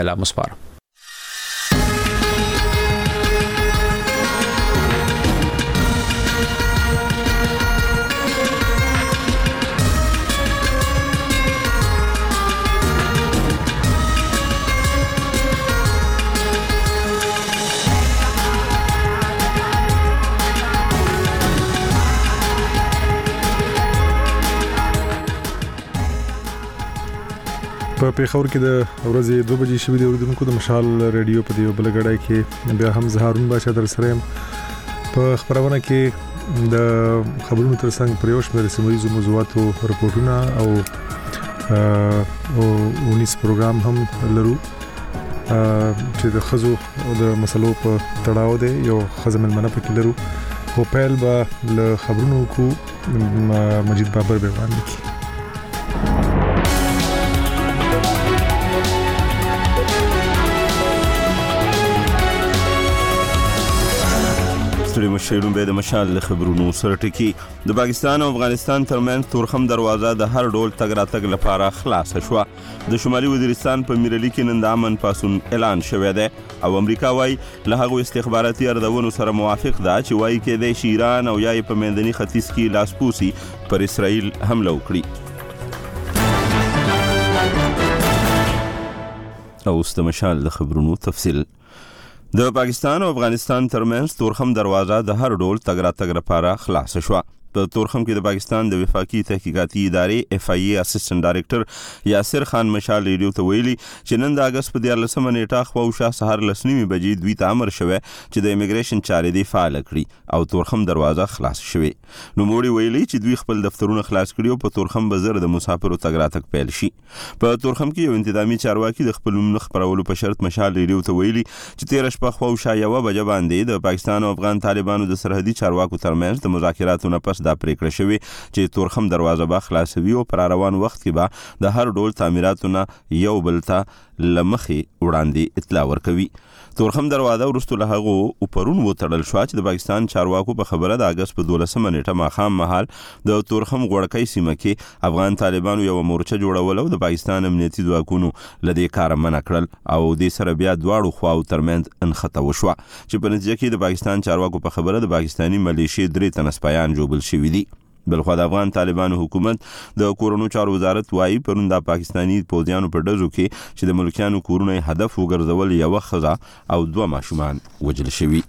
اعلان مسپارم. په پیښور کې د ورځې 2 بجې شوې د اوریدونکو د مشال ریډیو په دیو بلګړای کې بیا هم زهارون باشا در سره په خبرونه کې د خبرونو ترڅنګ پریوش مې سیمایي موضوعاتو رپورټونه او ونیس پروګرام هم لرو چې د خزو او د مسلو په تړاو دی یو خزمل منه پکې لرو او پیل به له خبرونو کو مجید بابر به وړاندې کی. ستړي مشرون به د مشال خبرونو سره ټکی. د پاکستان او افغانستان ترمنځ تورخم دروازه د هر ډول تګ راتګ لپاره خلاص شوه. د شمالي وزیرستان په میرلی کې نن د امن پاسون اعلان شوی دی او امریکا وايي له هغو استخباراتي اردوونو سره موافق ده چې وايي کې د ایران او یا په منځني ختیځ کې لاسپوسي پر اسرائیل حمله وکړي. او د مشال خبرونو تفصیل. د پاکستان او افغانستان ترمنځ تورخم دروازه د هر ډول تګ راتګ لپاره خلاص شوه. په تورخم کې د پاکستان د وفاقي تحقیقاتي ادارې FIA اسسټنټ ډایریکټر یاسر خان مشال ریډیو ته ویلي چې نن د اگست په 14 نیټه خواوشا سهار 9:30 بجې دوی ته امر شوه چې د امیګریشن چارې دی فعال کړي او تورخم دروازه خلاص شوه. نو موړي ویلي چې دوی خپل دفترونه خلاص کړي او په تورخم بازار د مسافرو تګ راتګ پیل شي. په تورخم کې یو انتظامی چارواکي د خپل نوم خبرولو په شرط مشال ریډیو ته ویلي چې 13 شپه خواوشا 1 بجې باندې د پاکستان او افغان طالبانو د سرحدي چارواکو ترمنځ د مذاکراتو نه پس دا پریکړه شوې چې تورخم دروازه به خلاصوي او پر روان وخت کې به د هر ډول تعمیراتو نه یو بل ته لمخې وړاندې اطلاع ورکوي. تورخم دروازه ورستو له هغو پرون وتړل شو چې د پاکستان چارواکو په خبره د اگست په 12 نیټه ماخام مهال د تورخم غوړکۍ سیمه کې افغان طالبانو یو مورچه جوړول او د پاکستان امنیتي ځواکونو لدې کار منع کړل او د سره بیا دواړو خواو ترمنځ انخته وشو چې په نتیجه کې د پاکستان چارواکو په خبره د پاکستاني ملیشې 3 تن سپایان جوړل شوي دي. بلخو د افغان طالبانو حکومت د کورونو چارو وزارت وايي پرون د پاکستانی پوځیانو په ډزو کې چې د ملکیانو کورونه هدف وګرځول یو ښځه او 2 ماشومان وژل شوي.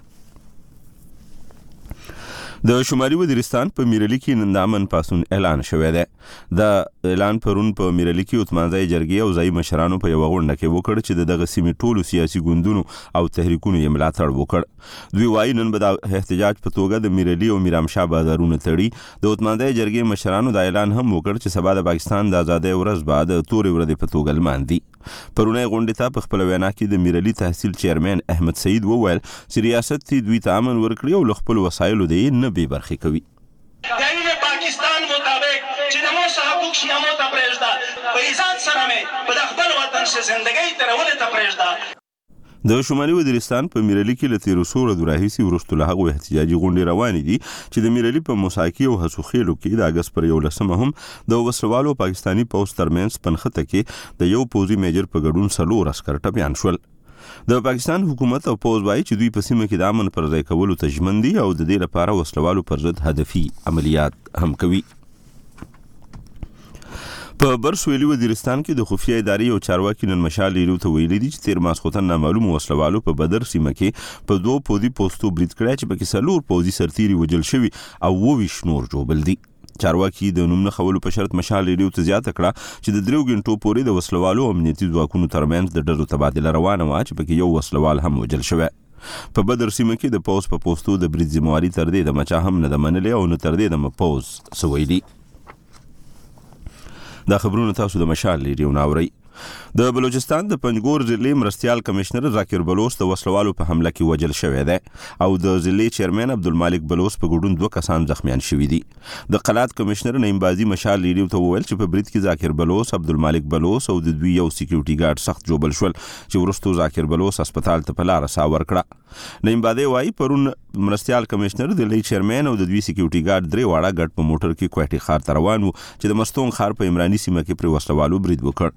د شمالي وزیرستان په میرلی کې نن د امن پاسون اعلان شوی دی. د اعلان پرون په میرلی کې اتمانځای جرګې او ځای مشرانو په یو غونډه کې وکړ چې دغه سیمې ټولو سیاسي ګوندونو او تحریکونو یې ملاتړ وکړ. دوی وايي نن به د احتجاج په توګه د میرلی او میرامشاه بازارونه تړي. د اتمانځای جرګې مشرانو د اعلان هم وکړ چې سبا د پاکستان د آزادۍ ورځ بعد تورې ورځې په توګه لمانځي. پرونی غونډې ته په خپل وینا کې د میرلی تحصیل چیرمن احمد سعید وویل چې ریاست دوی ته امن ورکړي او خپل وسایلو دی نه به برخې کوي. دین پاکستان مطابق چې د مو حقوق شنامو ته پرېږده په عزت سره مې په خپل وطن څخه ژوندۍ ترولې ته پرېږده. د شمالي وزیرستان په میرلی کې له 13 ورځو راهیسې وروسته له هغو احتجاجي غونډې روانې دي چې د میرلی په موساکي او حسوخیلو کې د اگست پر 11 هم د وسلوالو پاکستانی پوځ ترمنځ پنخته کې د یو پوځي میجر په ګډون 4 عسکر ټپیان شول. د پاکستان حکومت او پوځ وايي چې دوی په سیمه کې د امن پر ځای کولو ته ژمن دي او د دې لپاره وسلوالو پر ضد هدفي عملیات هم کوي. په برسویلي وزیرستان کې د خفیه ادارې او چارواکي نن مشال ریډیو ته ویلي دي چې 13 ماسخوتن نامعلوم وسلوالو په بدر سیمه کې په 2 پوځي پوسټو برید کړی چې پکې 4 پوځي سرتیري وژل شوي او 20 نور ژوبل دي. چارواکي د نوم نه خولو په شرط مشال ریډیو ته زیاته کړه چې د 3 غنټو پورې د وسلوالو او امنیتي ځواکونو ترمنځ د ډزو تبادله روانه وه چې پکې یو وسلوال هم وژل شوی. په بدر سیمه کې د پوځ په پوسټو د برید ذمہواري تر دې د مچا هم نه د منلې او نه تر دې د پوځ سویلي. دا خبرونه تاسو د مشال ریډیو ناوري. د بلوچستان د پنجګور ضلع مرستیال کمشنر ذاکر بلوچ د وسلوالو په حمله کې وژل شوی دی او د ضلع چیرمن عبدالمالک بلوچ په ګډون 2 کسان زخمیان شوي دي. د قلات کمشنر نعیم بازي مشال ریډیو ته وویل چې په برید کې ذاکر بلوچ، عبدالمالک بلوچ او د دوی یو سکیورټي ګارد سخت جوبل شول چې وروسته ذاکر بلوچ هسپتال ته په لار ساه ورکړه. نعیم بازي وايي پرون مرستیال کمشنر د ضلع چیرمن او د دوی سکیورټي ګارد 3 واړه ګډ په موټر کې کوټي خار ته روان وو چې د مستون خار په عمراني سیمه کې پر وسلوالو برید وکړ. د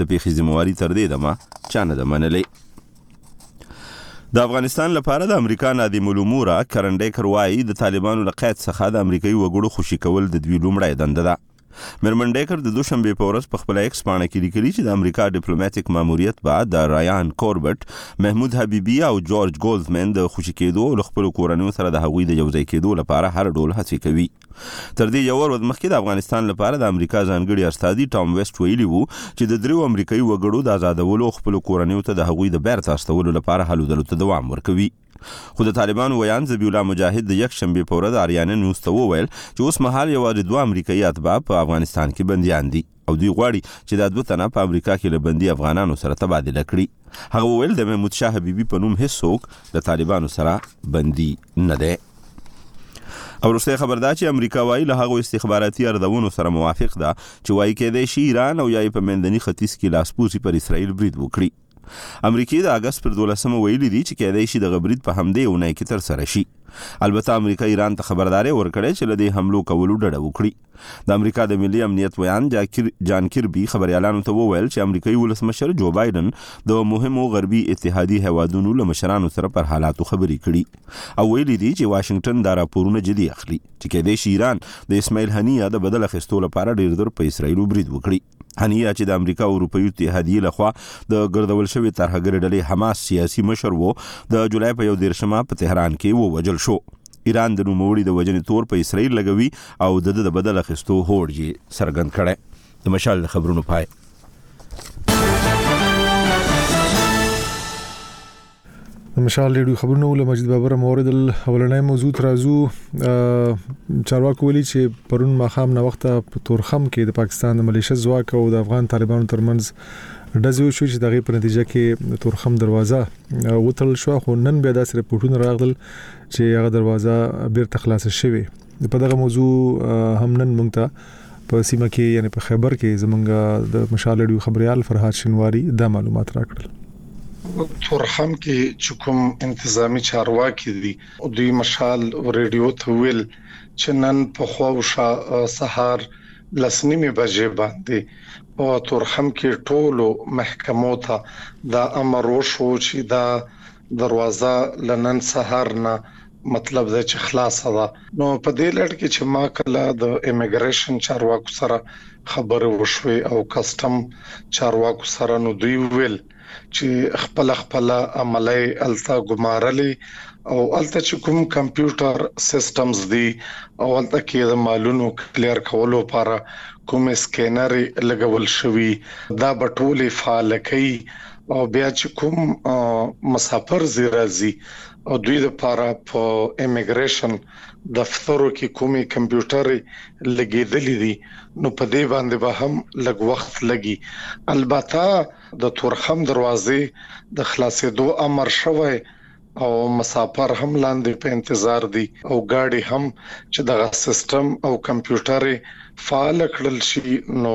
د پیښې ذمہواري تر دې دمه چا نه ده منلې. د افغانستان لپاره د امریکا نادم الامور کرن ډیکر وایي د طالبانو له قید څخه د امریکایي وګړو خوشي کول د دوی لومړی دنده ده. میرمن ډیکر د دوشنبه په ورځ په خپل ایکس باندې کې لیکلي چې د امریکا ډیپلوماټیک ماموریت بعد د رایان کوربټ، محمود حبیبي او جورج ګولدمن د خوشي کېدو او خپل کورنیو سره د هغوی د یوځای کېدو لپاره هر ډول هڅې کوي. تر دې یو ورځ مخکې د افغانستان لپاره د امریکا ځانګړي استازي ټام ویسټ ویلي وو چې د دریو امریکایي وګړو د آزادولو خپل کورنیو ته د هغوی د بیرته استولو لپاره هلو دلو ته دوام ورکوي. خو د طالبانو ویان ذبیح الله مجاهد د یک شنبه په ورځ آریانا نیوز ته وویل چې اوس مهال یوازې 2 امریکایي اتباع په افغانستان کې بنديان دي او دوی غواړي چې دا 2 تنه په امریکا کې له بندي افغانانو سره تبادله کړي. هغه وویل د محمود شاه حبیبي په نوم هیڅوک د طالبانو سره بندي نه دی. او وروسته خبردار چې امریکا وايي له هغو استخباراتي اردوونو سره موافق ده چې وايي کېدای شي ایران او یا په منځني ختیځ کې لاسپوڅي پر اسرائیل برید وکړي. امریکای د اگست پر 12 ویلي دي چې کېدای شي د غبرید په همدې اونۍ کې تر سره شي. البته امریکا ایران ته خبرداري ورکړې چې لدې حملو کولو ډډه وکړي. د امریکا د ملي امنیت ویان جان کیربي خبريالانو ته وویل چې امریکایي ولسمشر جو بایدن د مهمو غربي اتحادي هیوادونو له مشرانو سره پر حالاتو خبري کړي او ویلي دي چې واشنگټن دا راپورونه جدي اخلي چې کېدای شي ایران د اسماعیل هنیه د بدل اخیستو لپاره ډیر در په اسرائیل برید وکړي. هنیه چې د امریکا او اروپایي اتحادیې لخوا د ګردول شوی ترهګر ډلې حماس سیاسي مشر وو د جولای په 1 په تهران کې ووجل شو. ایران د نوموړي د وجنې تور په اسرائیل لګوي او د بدل اخیستو هوډ یې څرګند کړی. د مشال خبرونو پای. مشال ریډیو خبرونه ول مجید بابر مورد اولنۍ موضوع ترازو چارواکو ویلي چې پرون ماخام نه وخت په تورخم کې د پاکستان د ملیشه ځواک او د افغان طالبانو ترمنځ ډزې وشو چې دغه په نتیجه کې تورخم دروازه وتل شو. خو نن بیا داسې رپورټونه راغلل چې هغه دروازه بیرته خلاص شوه. په دغه موضوع هم نن موږ ته په سیمه کې یعنی په خیبر کې زمونږ د مشال ریډیو خبريال فرهاد شنواری دا معلومات راکړل. تورخم کې چې کوم انتظامی چارواکي دي او دوی مشال ریډیو ته ویل چې نن په خو سحر لسنیمه بجې باندې په تورخم کې ټولو محکمو ته دا امر وشو چې دا دروازه لنن سحر نه مطلب دا چې خلاصه ده. نو په دې لړ کې چې ما کله د امیګریشن چارواکو سره خبرې وشوي او کسٹم چارواکو سره نو دوی ویل چې خپل عملي التا ګمارلي او الته چې کوم کمپیوټر سیستمز دي او الته کې د مالونو کلیر کولو لپاره کوم سکینر لګول شوی دا بټولې فعال کوي او بیا چې کوم مسافر زیرازي او دوی لپاره په امیګریشن دفترو کې کومي کمپیوټر لګیدلې دي نو په دې باندې به هم لږ وخت لګي. البته د تورخم دروازې د خلاصېدو امر شوی او مسافر هم لاندې په انتظار دي او گاډي هم چې دغه سیستم او کمپیوټر فعال کړل شي نو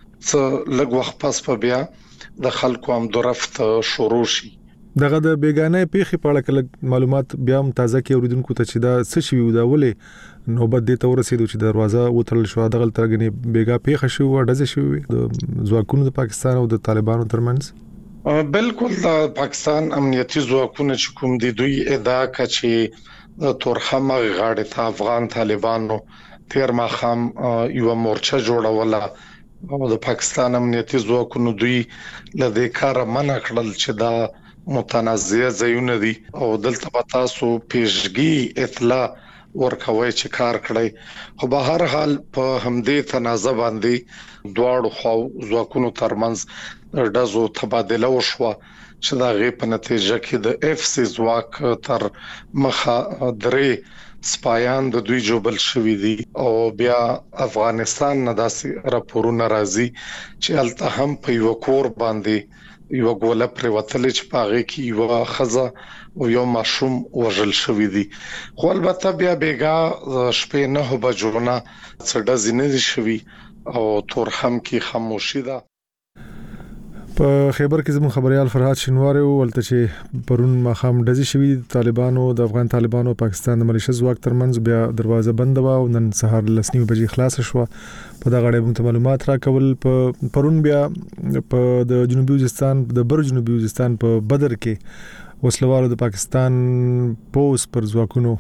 څه لږ وخت پس په بیا د خلکو هم درفت شروع شي. دغه د بیگانه پیخي په اړه کله معلومات بیا هم تازه کې اوریدونکو ته چې دا څه شی وي دا ولې نوبت دې ته ورسېدو چې دروازه وترل شو دغه ترګنې بیگا پیخه شو ډزې شو د ځواکونو د پاکستان او د طالبانو ترمنځ. بالکل د پاکستان امنیتي ځواکونه چې کوم دي دوی ادعا کوي چې د تورخم غاړه ته افغان طالبانو تیر ماخام یو مورچه جوړوله او د پاکستان امنیتي ځواکونو دوی لدې کار منع کړل چې دا متنازع ځایونه دي او دلته په تاسو پیشګي اطلاع ورکوي چې کار کړی خو به هر حال په همدې تنازع باندې دواړو خو ځواکونو ترمنځ ډزو تبادله وشوه چې دا غي په نتیجه کې د اف سي ځواک تر مخه درې سپایان د دوی جوبل شوې دي او بیا افغانستان نه داسې راپورونه راځي چې الته هم په یو کور باندې یو ګوله پر وتل چې پاغه کې یو خزه او یو ماشوم وژل شوې دي. خو البته بیا بیګا شپې 9 بجو نه څه ډزې نه دي شوې او تورخم کې خاموشي ده. په خیبر کې زموږ خبريال فرهاد شینواری ولته چې پرون مخام ډزې شوې طالبانو د افغان طالبانو پاکستان د ملیشیا ځواک ترمنځ بیا دروازه بند و او نن سهار 10:30 بجې خلاص شو. په دا غړې موږ معلومات راکول. په پرون بیا په د جنوبي وزیرستان د بر جنوبي وزیرستان په بدر کې وسلوالو د پاکستان پوز پر ځواکونو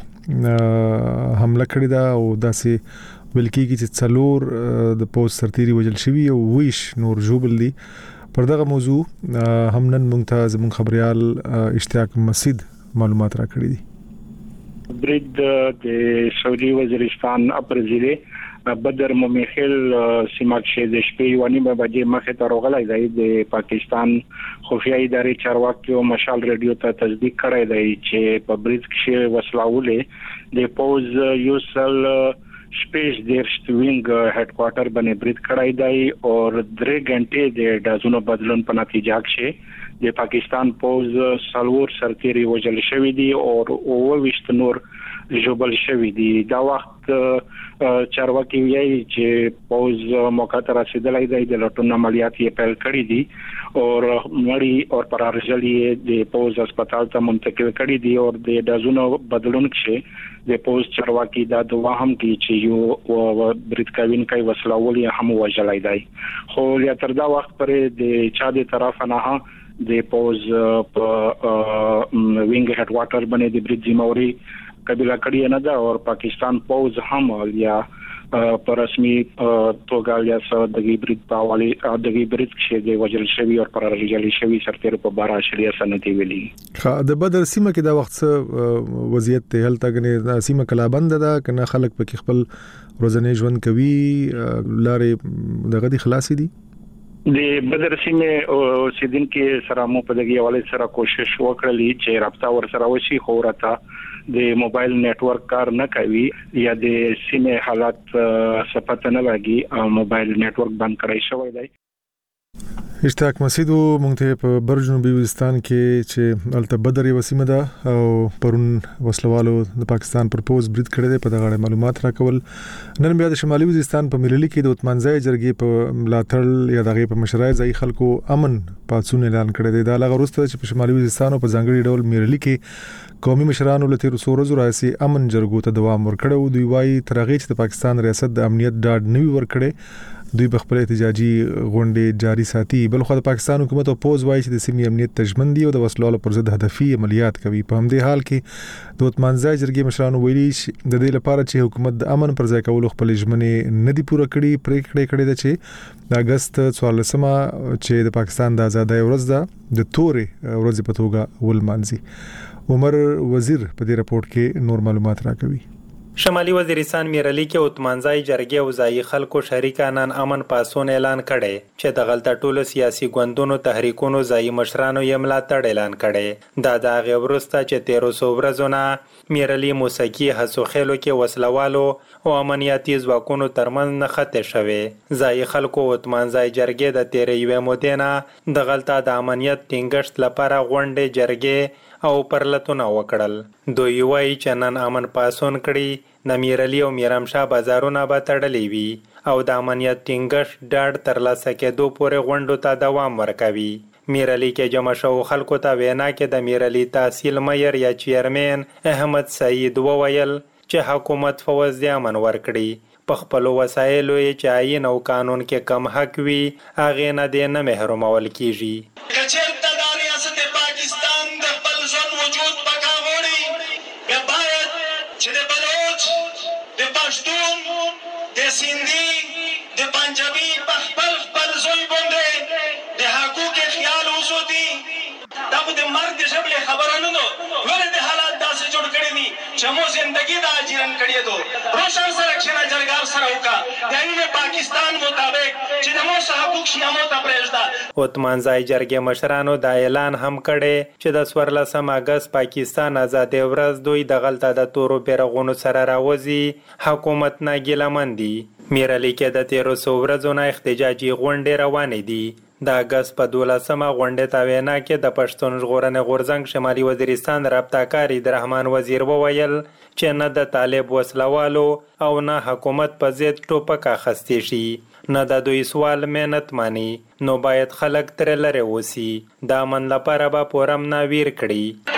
حمله کړې ده او داسې بلکې چې څلور د پوز سرتيري وجل شوی او ویش نور جوبل دي. پر دغه موضوع هم نن ممتاز مون خبريال اشتیاق مسعود معلومات را کړی دي. برید د سعودي وزیرستان اپرزیره بدر ممیخل سیمه کې د شپې ونیمه بجې مخه ته راغلی دی. د پاکستان خفیه ادارې چارواکي او مشال رادیو ته تصدیق کړی دی چې په برید کې وسلاولې د پوز یوسل سپیس دیرشتوینګ هډ کوارټر باندې برید کړای دی او 3 غنټې د دازونو بدلون په نتیجه کې د پاکستان پوز سلور سرتيري وجل شوی دی او 22 نور جوبل شوی دی. دا وخت چارواکي وایي چې پوز موقع ته رسیدلای دی د لټون عملیات یې پیل کړی دي او مړی او پرارجلی د پوز هسپتال ته منتقل کړی دي او د دازونو بدلون کې د پوز چارواکي دا دوا هم کوي چې یو برید کوین کوي وسلاولي هم وجلای دی. خو یا تر دا وخت پرې د چا د طرف نه د پوز په وینګ هډ کوارټر باندې د برید ذمہواری قبیله کړی نه ده او پاکستان پوز هم یا پر رسمي توګه یا دغه برید په حواله دغه برید چې د وجل شوی او پر رجلي شوی سرتیر په بارا شریعه سنتي ویلي. د بدر سیمه کې دا وخت وضعیت ته هلته غني سیمه کلا بند ده کنه خلک په خپل روزنه ژوند کوي لارې دغه دي خلاصې دي. د بدر سیمه اوسیدونکو سره مو په دغه حواله سره کوشش وکړلې چې رابطه ور سره وشي خو راته د موبایل نتورک کار نه کوي یا د سیمه حالات صفته نه لګي موبایل نتورک بند کړی شوی دی. اشتیاق مسعود مونږ ته په بر جنوبي وزیرستان کې چې الته بدر یو سیمه ده او پرون وسلوالو د پاکستان پر پوز برید کړی دی په دغه معلومات راکول. نن بیا د شمالي وزیرستان په ملي کې د عثمانزای جرګې په ملاتړ یا دغه په مشرای ځای خلکو امن پاتون اعلان کړی دی. دا لغه وروسته چې په شمالي وزیرستان په ځانګړي ډول ملي کې قومي مشرانو لته رسورزو راسي امن جرګو ته دوام ورکړو. دوی وايي ترغه چې د پاکستان ریاست د امنیت ډاډ نوي ورکړي دوی بخپل احتجاجي غونډې جاری ساتي. بل خو د پاکستان حکومت او پوز وايي چې د سیمې امنیت تضمین دی او د وسلوالو پر ضد هدفي عملیات کوي. په همدې حال کې د عثمانزای جرګې مشرانو ویلي د دې لپاره چې حکومت د امن پر ځای کولو خپل ژمنې نه دی پوره کړې پریکړې کړې ده چې د اگست 14مه چې د پاکستان د آزادۍ ورځ ده د تورې ورځ په توګه ولمانځي. عمر وزیر په دې راپورټ کې نور معلومات راکوي. شمالي وزیرستان میرلی کې عثمانزای جرګې او ځایي خلکو شریکانان امن پاسون اعلان کړي چې د غلطه ټولو سیاسي ګوندونو تحریکونو ځایي مشرانو یې ملاتړ اعلان کړي. دا د هغې وروسته چې 1300 ورځو نه میرلی موسیقي هڅوخیلو کې وسلوالو او امنیتي ځواکونو ترمنځ نښتې شوې. ځایي خلکو عثمانزای جرګې د تیرې یوې مودې نه د غلطه د امنیت ټینګښت لپاره غونډې جرګې او پرلتونه وکړل. دوی وایي چې نن امن پاسون کړي د میرلی او میرامشاه بازارونه به تړلې وي او د امنیت ټینګښت ډاډ ترلاسه کېدو پورې غونډو ته دوام ورکوي. میرلی کې جمع شوو خلکو ته وینا کې د میرلی تحصیل میر یا چیرمن احمد سعید وویل چې حکومت فوز د امن ورکړي په خپل وسایلو یې چې عین او قانون کې کم حق وي هغې نه دی نه محرومول کیږي. سیندی د پنجابي په خپل زوی باندې د حقوق خیال وسوتي دا د مرګ د شبل خبره نه نو ولې د حالات داسې جوړ کړی دي چې مو زندگی د اجرن کړی دو روشن سرکشن جرګار سره وکا د پاکستان مطابق چې د مو حقوق شیامو ته پرېږده. عثمانزای جرګې مشرانو دا اعلان هم کړي چې د 14 اگست پاکستان آزادۍ ورځ دوی د غلطه د تورو بیرغونو سره راوځي حکومت نه ګیلمن دي. میرلی کې د 1300 ورځو نه احتجاجي غونډې روانې دي. د اگست په 12مه غونډې ته وینا کې د پښتون ژغورنې غورځنګ شمالي وزیرستان رابطه عبدالرحمن وزیر وویل چې نه د طالب وسلوالو او نه حکومت په ضد ټوپک اخیستی شي. نه د دوی سوال مهنت مانی نو باید خلک تر لره وسی د امن لپاره به پورم ناویر کړي.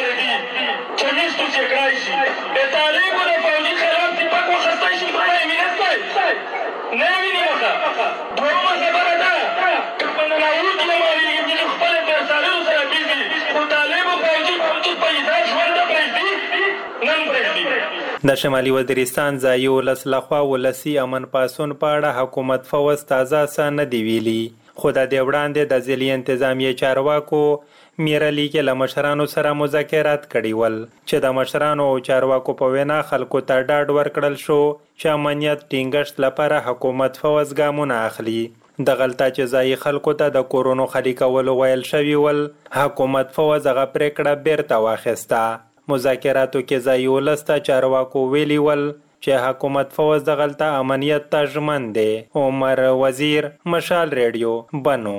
د شمالي وزیرستان ځایي ولس لخوا ولسی امن پاسون په اړه حکومت فوز تازه څه نه دی ویلي، خو د دې وړاندې د ضلعي انتظامیې چارواکو میرالي کې له مشرانو سره مذاکرات کړي ول چې د مشرانو او چارواکو په وینا خلکو ته ډاډ ورکړل شو چې امنیت ټینګښت لپاره حکومت فوز ګامونه اخلي. د غلطه چې ځایي خلکو ته د کورونو خالي کولو ویل شوي ول، حکومت فوز هغه پریکړه بیرته واخیسته. مذاکراتو کې ځایي ولس ته چارواکو ویلي ول چې حکومت فوز د غلطه امنیت ته ژمن دی. عمر وزیر، مشال ریډیو، بنو.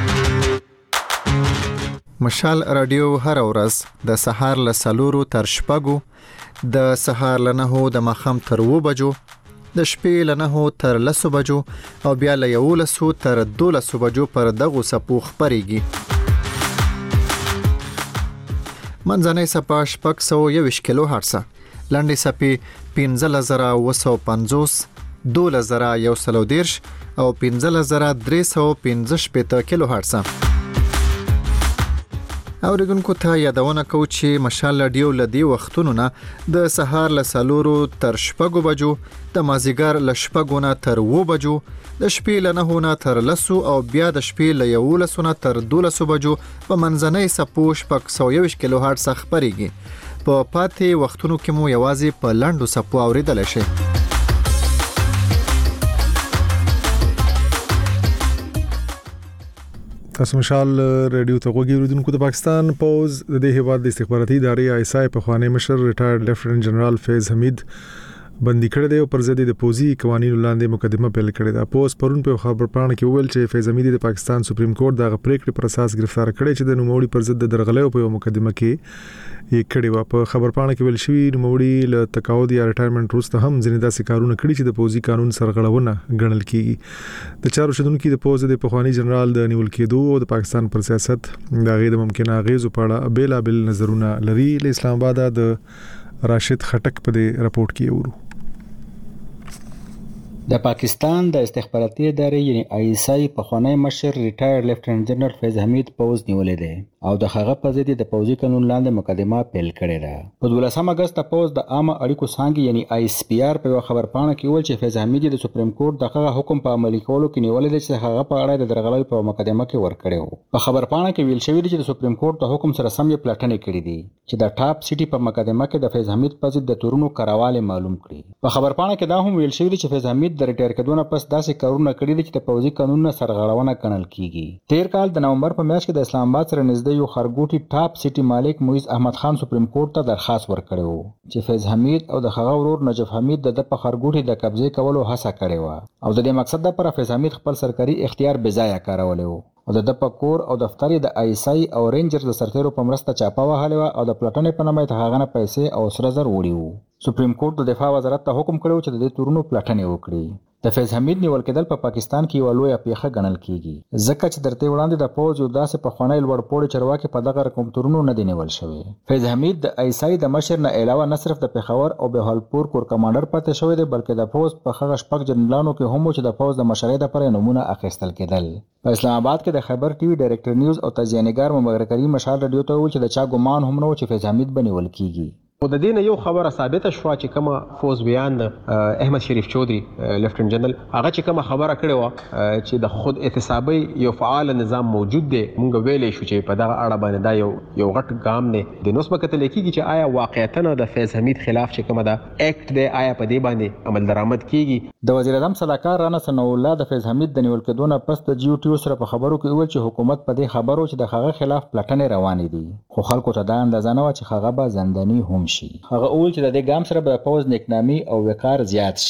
مشال رادیو هر ورځ د سهار له 4 تر 6، د سهار له 9 د ماښام تر 2 بجو، د شپې له 9 تر 10 بجو او بیا له 11 تر 12 بجو پر دغه سپو خبريږي. منځنۍ سپا 621 کیلو هرتز، لنډې سپې 15950، 12110 او 15315 کیلو هرتز. اوریدونکو ته یادونه کو چې مشال رادیو لدی وختونو نه د سهار له 4 تر 6 بجو، د مازیګر له 6 نه تر 2 بجو، د شپې له 9 نه تر 10 او بیا د شپې له 11 نه تر 12 بجو په منځنۍ سپو 621 کیلو هرتز خبريږي. په پاتې وختونو کې مو یوازې په لنډو سپو اوریدل شي. تاسو مشال ریډیو ته غوږی اوریدونکو. د پاکستان پوز د دې هیواد د استخباراتي ادارې ISI په خوانی مشر ریټایرډ لیفټننټ جنرال فیض حمید بندي کړی دی او پر ضد د پوزي قوانینو لاندې مقدمه پیل کړې ده. پوز پرون په خبر پاڼه کې ویل چې فیض حمید د پاکستان سپریم کورټ د پریکړې پر اساس گرفتار کړی چې د نوموړي پر ضد د درغلۍ په مقدمه کې یې کړی و. په خبر پاڼه کې ویل شوی نوموړي له تقاعد یا ریټایرمنټ وروسته هم ځینې داسې کارونه کړي چې د پوزي قانون سرغړونه ګڼل کیږي. د چارو شدونکو د پوز د پخوانی جنرال د نیول کېدو او د پاکستان پر سیاست د غیر ممکنه اغیزو په اړه بیلابل نظرونه لري. له اسلام آباد د راشد خټک په دې راپورټ کې ورو. د پاکستان د استخباراتي ادارې یعنی ISI پخوانی مشر ریټایرډ لیفټننټ جنرال فیض حمید پوز نیولې ده او د هغه په ضد د پوزي قانون لاندې مقدمه پیل کړې ده. په 12 اگست پوز د عامه اړیکو څانګې یعنی ISPR په خبر پاڼه کې ویل چې فیض حمید د سپریم کورټ دغه حکم په عملي کولو کې نیولې ده چې هغه په اړه د درغلۍ په مقدمه کې ورکړی و. په خبر پاڼه کې ویل شوی دی چې د سپریم کورټ د حکم سره سم یې پلټنې کړې دي چې د ټاپ سټي په مقدمه کې د فیض حمید په ضد د تورونو کراواله معلوم کړي. په خبر پاڼه کې دا هم ویل شوی دی چې فیض حمید د ریټایر کېدو پس داسې کارونه کړي دي چې د پوزي قانون سرغړونه ګڼل کیږي. تیر کال د نومبر په میاشت کې د اسلام آباد سره نږدې یو خرګوټي ټاپ سټي مالک مویز احمد خان سپریم کورټ ته درخواست ورکړی و چې فیض حمید او د هغه ورور نجف حمید د په خرګوټي د قبضې کولو هڅه کړې و او د دې مقصد لپاره فیض حمید خپل سرکاري اختیار بې ځایه کارولی و او د په کور او دفتر د ISI او رینجرز د سرتیرو په مرسته چاپه وهلې و او د پلټنې په نامه ته هغه نه پیسې او سره زر وړي وو. سپریم کورټ د دفاع وزارت ته حکم کړی چې د دې تورونو پلټنې وکړي. د فیض حمید نیول کېدل په پاکستان کې یو لویه پیښه ګڼل کیږي ځکه چې درته وړاندې د پوز یو داسې پخوانی لوړ پوړی چارواکي په دغه رقم تورونو نه دی نیول شوی. فیض حمید د ISI د مشر نه علاوه نه صرف د پېښور او بهاولپور کور کمانډر پاتې شوی دی بلکې د پوز په هغه شپږ جنرالانو کې هم چې د پوز د مشرۍ لپاره نمونه اخیستل کېدل. په اسلام آباد کې د خبر ټي وي ډایرکټر نیوز او تجزیه‌نګار ممغر کریم مشال رادیو ته ویل چې د چا ګمان هم نه و چې فیض حمید بنیول کیږي. او د دې نه یو خبره ثابته شوه چې کومه فوز بیان احمد شریف چودھری لیفټننټ جنرال هغه چې کومه خبره کړې و چې د خود احتسابي یو فعال نظام موجود دی مونږ ویلې شو چې په دغه اړه باندې دا یو غټ ګام دی. د نوس په کتل کېږي چې آیا واقعیتاً د فیض حمید خلاف چې کومه دا اکټ دی آیا په دې باندې عمل درآمد کیږي. د وزیر اعظم صلاحکار رانا ثناء الله د فیض حمید د نیول کېدو نه پس د GOTO سره په خبرو کې ویل چې حکومت په دې خبرو چې د هغه خلاف پلټنې روانې دي خو خلکو ته دا اندازه نه و چې هغه به زنداني هم شي. هغه چې د دې ګام سره به پوز نیکنامي او وقار زیات شي.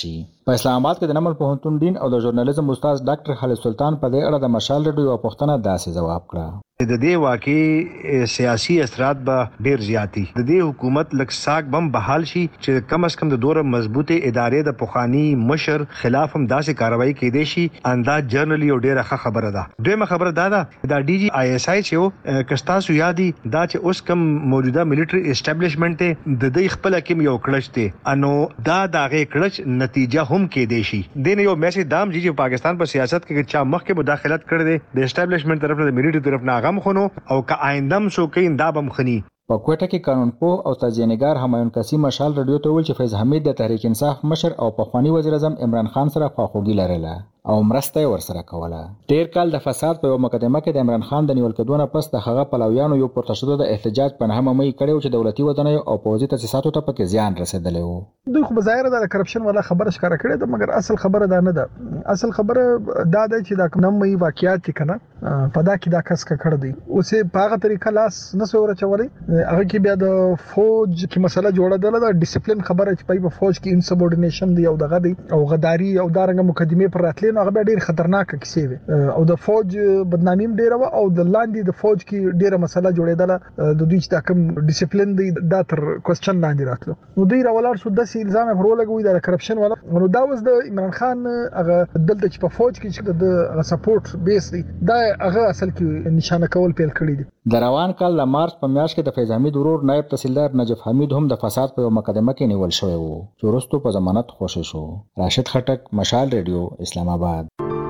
په اسلام آباد کې د نمل پوهنتون دین او د ژورنالیزم استاد ډاکټر خالد سلطان په دې اړه د مشال رادیو پوښتنه داسې جواب کړه. د دې واقعي سیاسي اثرات به ډیر زیاتی د دې حکومت لک ساق بم بحال شي چې کم از کم د دوره مضبوطه ادارې د پوخانی مشر خلاف هم داسې کاروایی کېدې شي انداز جرنلی او ډیره خبره ده. دویمه خبره دا ډي جی آی اس آی چې کستاسو یادي دا چې اوس کم موجوده ملټری اسټابلیشمنت د دې خپل کې یو کړش ته انو دا دغه کړش نتیجه هم کېدې شي. د یو میسج دام چې پاکستان په سیاست کې چا مخکې مداخلت کړې ده د اسټابلیشمنت طرف نه د ملټری طرف نه غم خونو او که آیندم سو کین دا بم خني. په کوټه کې قانونپوه او تجزیه‌نګار همایون کسی مشال رادیو ته ویل چې فیض حمید د تحریک انصاف مشر او پخوانی وزیر اعظم عمران خان سره خواخوږي لرله او مرسته ورسره کوله. ډیر کال د فساد په مقدمه کې د عمران خان د نیول کېدو نه پس د هغه پلویانو یو پورته شوه د احتجاج په نهمه مې کړو چې دولتي ودانۍ او پوځي تاسیساتو ته پکې زیان رسیدلی وو. دوی خو بظاهر د کرپشن ولا خبره ښکاره کړې ده مګر اصل خبره دا نه ده. اصل خبره دا ده چې دا نوم مې واقعیت کنه په دا کې دا کس کړ دی اوسه په هغه طریقه لاس نه سور چولې هغه کې بیا د فوج کې مسله جوړه ده ډیسپلین خبره چې په فوج کې انسبورډینیشن دی او دغه دی او غداری او دارنګ مقدمه پر راتلین هغه ډیر خطرناک کیسې وي او د فوج بدنامیم ډیره او د لاندې د فوج کې ډیره مسله جوړېدله د دوی چې کوم ډیسپلین دی دا تر کوېسچن لاندې راتلو نو دوی راولار شو د الزام پر ولګوي د کرپشن ولا نو دا اوس د عمران خان هغه دلته چې په فوج کې چې د سپورټ بیس دی دا هغه اصل کې نشانه کول پیل کړی دي. د روان کال د مارچ په میاشت کې د فیض حمید ورور نائب تحصیلدار نجف حمید هم د فساد په مقدمه کې نیول شوی وو چې وروسته په ضمانت خوشی شو. راشد خټک، مشال ریډیو، اسلام آباد.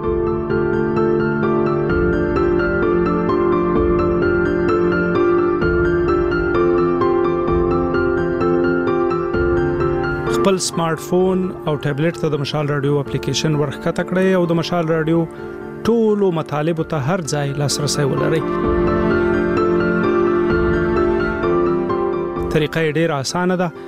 خپل سمارټ فون او ټابلیټ ته د مشال رادیو اپلیکیشن ورخته کړئ او د مشال رادیو ټولو مطالب ته هر ځای لاسرسي ولرئ. طریقه ډېره اسانه ده.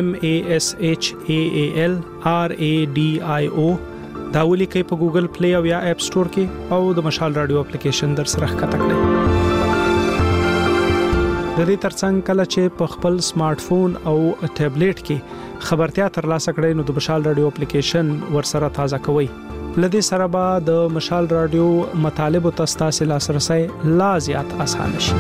MASHAAL RADIO دا ولیکئ په ګوګل پلی او یا اپ سٹور کې او د مشال رادیو اپلیکیشن در سره ښکته کړئ. د دې ترڅنګ کله چې په خپل سمارټ فون او ټابلیټ کې خبرتیا ترلاسه کړئ نو د مشال رادیو اپلیکیشن ورسره تازه کوئ. لدې سره به د مشال رادیو مطالب او تاسو لاسرسي لا زیات اسانه شي.